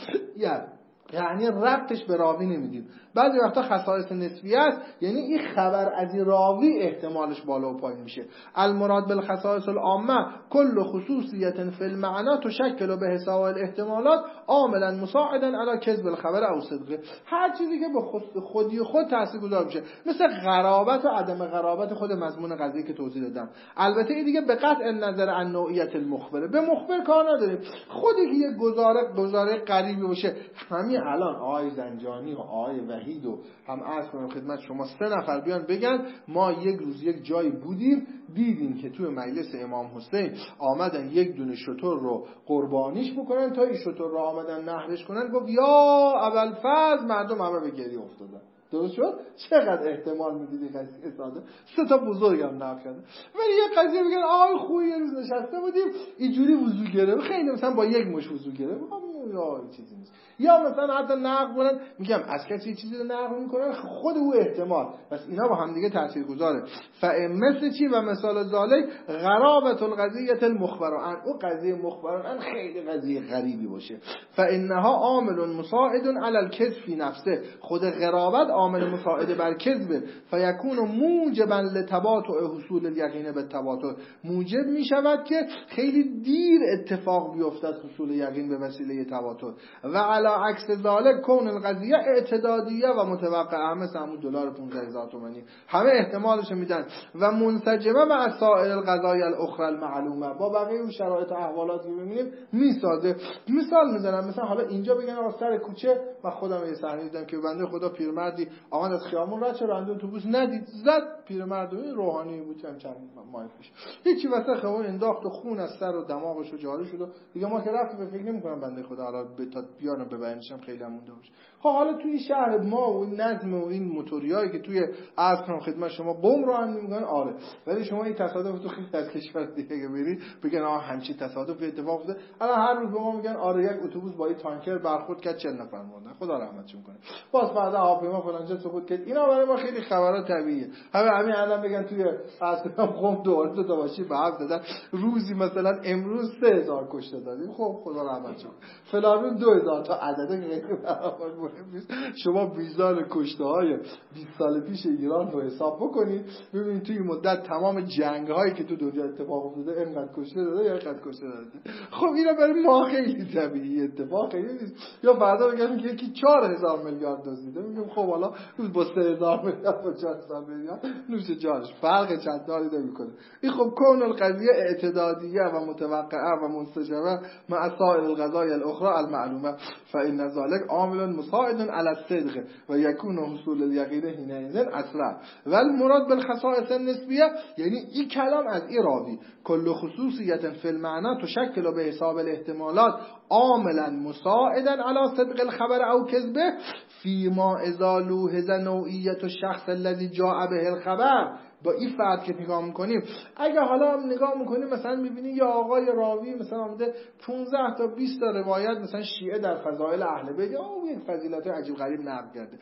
Speaker 1: یعنی ربطش به راوی نمیدیم. بعضی وقتا خصائص نسبی است، یعنی این خبر از این راوی احتمالش بالا و پایین میشه. المراد بالخصائص العامه کل خصوصیت فی المعنى تشکل به حساب الاحتمالات عاملا مساعدا علی کذب الخبر او صدقه. هر چیزی که به خودی خود تاثیرگذار میشه، مثل غرابت و عدم غرابت خود مضمون قضیه که توضیح دادم. البته این دیگه به قطع نظر عن نوعیت المخبره، به مخبر کار نداریم. خودی که یه گزاره گزاره غریبی باشه، همین الان آقای زنجانی و آقای وحید و هم عرض کنم خدمت شما سه نفر بیان بگن ما یک روز یک جایی بودیم دیدیم که توی مجلس امام حسین آمدن یک دونه شتر رو قربانیش بکنن، تا این شتر رو آمدن نحرش کنن، گفت یا ابوالفضل، مردم همه به گریه افتادن. درست شد؟ چقدر احتمال میدیدی قضیه ساده؟ سه تا بزرگم نقل کرده. ولی یه قضیه میگن آی خوی یه روز نشسته بودیم اینجوری وضو گرفت، خیلی مثلا با یک مش وضو گرفت، یا چیزی نیست. یا مثلا حتی نقل کنن، میگم از کسی یه چیزی رو نقل میکنن خود او احتمال، پس اینا با هم دیگه تاثیرگذاره. فمثل چی و مثال ذالک غرابت القضیه المخبر عن، او قضیه مخبر عن خیلی قضیه غریبی باشه، فانها عامل مساعد علی الکذب فی نفسه، خود غرابت عامل مساعد بر کذب، فیکون موجبا لتباطؤ حصول الیقین بالتباطؤ، موجب میشود که خیلی دیر اتفاق بیفتد حصول یقین به وسیله تباطؤ. و علی عکس ذالک کون القضیه اعتدادیه و متوقعه، مثل همون دلار پانزده هزار تومانی همه احتمالش میدن، و منسجمه مع سایر القضایا الاخرى المعلومه، با بقیه اون شرایط و احوالاتی که میبینیم میسازه. مثال میزنم، مثلا حالا اینجا بگن آقا سر کوچه، من خودم یه صحنه دیدم که بنده خدا پیرمردی آمد از خیابون رد شد، راننده اتوبوس ندید، زد پیرمرد، این روحانی بود چند چند ماه پیش، هیچی واسه خیابون انداخت و خون از سر و دماغش و جاری شد و دیگه ما که رفتیم به فکر نمی‌کنم بنده خدا حالا تا بیارم ببرنشم خیلی مونده باشه. خب حالا توی شهر ما و این نظم و این موتوریایی که توی عرض کنم خدمت شما بم رو هم میگن آره، ولی شما این تصادف تو خیلی از کشور دیگه که برید بگن آها همچین تصادف اتفاق افتاده، الان هر روز به ما میگن آره یک اتوبوس با این تانکر برخورد کرد چهل نفر مردن، خدا رحمتشون کنه، باز فردا هواپیما فلانجا سقوط کرد. اینا برای ما خیلی خبرات طبیعیه. همه همین الان بگن توی عرض کنم قم دوباره تو تباشی به هفت دادن، روزی مثلا امروز سه هزار کشته دادیم، خب خدا رحمتشون، فلان دو هزار تا عدده که خیلی برای مهم نیست. شما میزان کشته های بیست سال پیش ایران رو حساب بکنید ببینید توی مدت تمام جنگ هایی که تو دنیا اتفاق افتاده اینقدر کشته داده یا اینقدر کشته داده. خب اینا برای ما خیلی طبیعی اتفاق خیلی نیست. یا فردا بگن که یکی چهار هزار میلیارد دزدیده، میگم خب حالا با سه هزار میلیارد با چهار هزار میلیارد نوش جانش فرق چند داری نمیکنه. این خب کون القضیه اعتدادیه و متوقعه و منسجمه مع سایر القضايا الاخرى المعلومه، فان ذلك عامل مساعد على الصدق و یکون حصول الیقین حینئذ اسرع. و المراد بالخصائص النسبیه، یعنی این کلام از این راوی کل خصوصیت فی المعنى تشکل به حساب الاحتمالات عاملا مساعدا على صدق الخبر او کذبه فيما اذا لوحظ نوعیت الشخص الذي جاء به الخبر. با این فرد که نگاه میکنیم، اگه حالا نگاه میکنیم مثلا میبینی یا آقای راوی مثلا آمده پانزده تا بیست تا روایت مثلا شیعه در فضائل اهل بیت، او یک فضیلت عجیب غریب نقل کرده، اما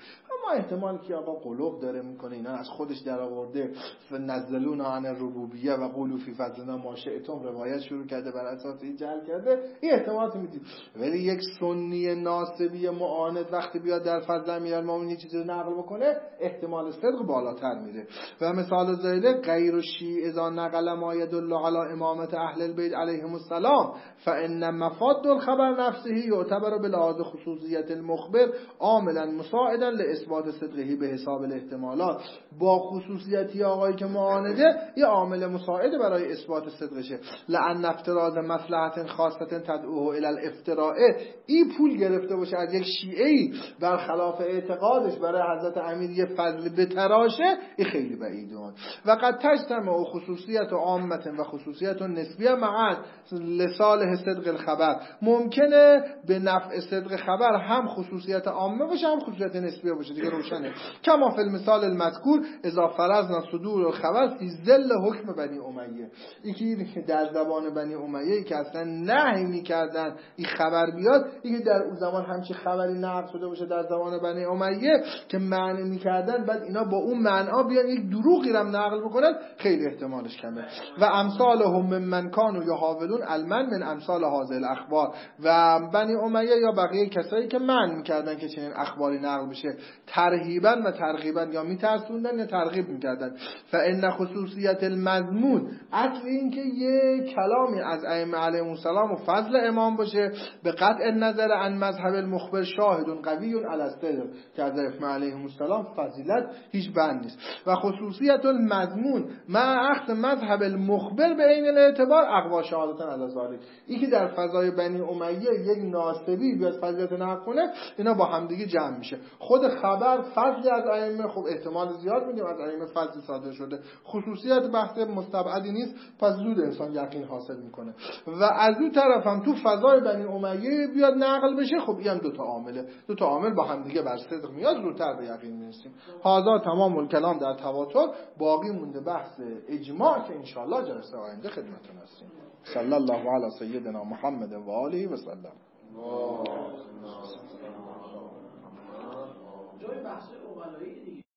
Speaker 1: احتمال که آقا قلوب داره میکنه اینا از خودش در آورده نزلون عن الربوبیه و قولوا فی فضلنا ما شئتم روایت شروع کرده بر اساس این جعل کرده، این احتمالات میدید. ولی یک سنی ناسبی معاند وقتی بیاد در فضل امیرالمومنین چیزی رو نقل بکنه احتمال صدق بالاتر میره. و مثال ذیله غیر الشیعی اذا نقل ما يدل على امامت اهل البیت علیهم السلام فان مفاد الخبر نفسه یعتبر بلحاظ خصوصیت المخبر عاملا مساعدا لاثبات صدقه به حساب الاحتمالات. با خصوصیتی آقایی که معانده یه عامل مساعد برای اثبات صدقشه. لان افتراض مصلحت خاصه تدعوه الى الافتراء، این پول گرفته باشه از یک شیعه‌ای برخلاف اعتقادش برای حضرت امیر یه فضل بتراشه، این خیلی بعیده. و قد تجتمع خصوصیت عامه و خصوصیت نسبیه معا لصالح صدق الخبر. ممکنه به نفع صدق خبر هم خصوصیت عامه باشه هم خصوصیت نسبیه باشه، دیگه روشنه. کما فی المثال المذکور اذا فرضنا صدور الخبر فی ظل حکم بنی امیه، یکی که در زبان بنی امیه که اصلا نهی میکردن این خبر بیاد، یکی در اون زمان همچین خبری نقل شده باشه در زبان بنی امیه که معنی میکردن، بعد اینا با اون معنا بیان یک دروغی رو نقل بکنن، خیلی احتمالش کمه. و امثالهم ممن کانوا یحاولون علما من امثال هذه الاخبار، و بنی امیه یا بقیه کسایی که معنی میکردن که چنین اخباری نقل بشه ترهیبا و ترغیبا، یا میترسوندن یا ترغیب میکردن. فان خصوصیت المضمون، اصل این که یه کلامی از ائمه علیهم السلام و فضل امام باشه به قطع نظر عن مذهب المخبر شاهد قوی علی الصدق، که از ائمه علیهم السلام فضیلت هیچ بند نیست. و خصوصیت المضمون مع اخذ مذهب المخبر به عین الاعتبار اقوا شهادتن علی ذلک، این که در فضای بنی امیه یک ناسبی بیاد فضیلت نقل کنه، اینا با همدیگه جمع میشه. خود خبر فضلی از ائمه، خب احتمال زیاد میدیم از ائمه فضل صادر شده، خصوصیت بحث مستبعدی نیست، پس زود انسان یقین حاصل میکنه. و از اون طرف هم تو فضای بنی امیه بیاد نقل بشه، خب این دو تا عامله، دو تا عامل با هم دیگه بر صدق میاد، زودتر به یقین میرسیم. هذا تمام الکلام در تواتر. باقی مونده بحث اجماع که انشاءالله جلسه آینده خدمتتون هستیم. صلی الله علی سیدنا محمد و آله و سلم.
Speaker 2: جای بحث اوغلایی دیگه.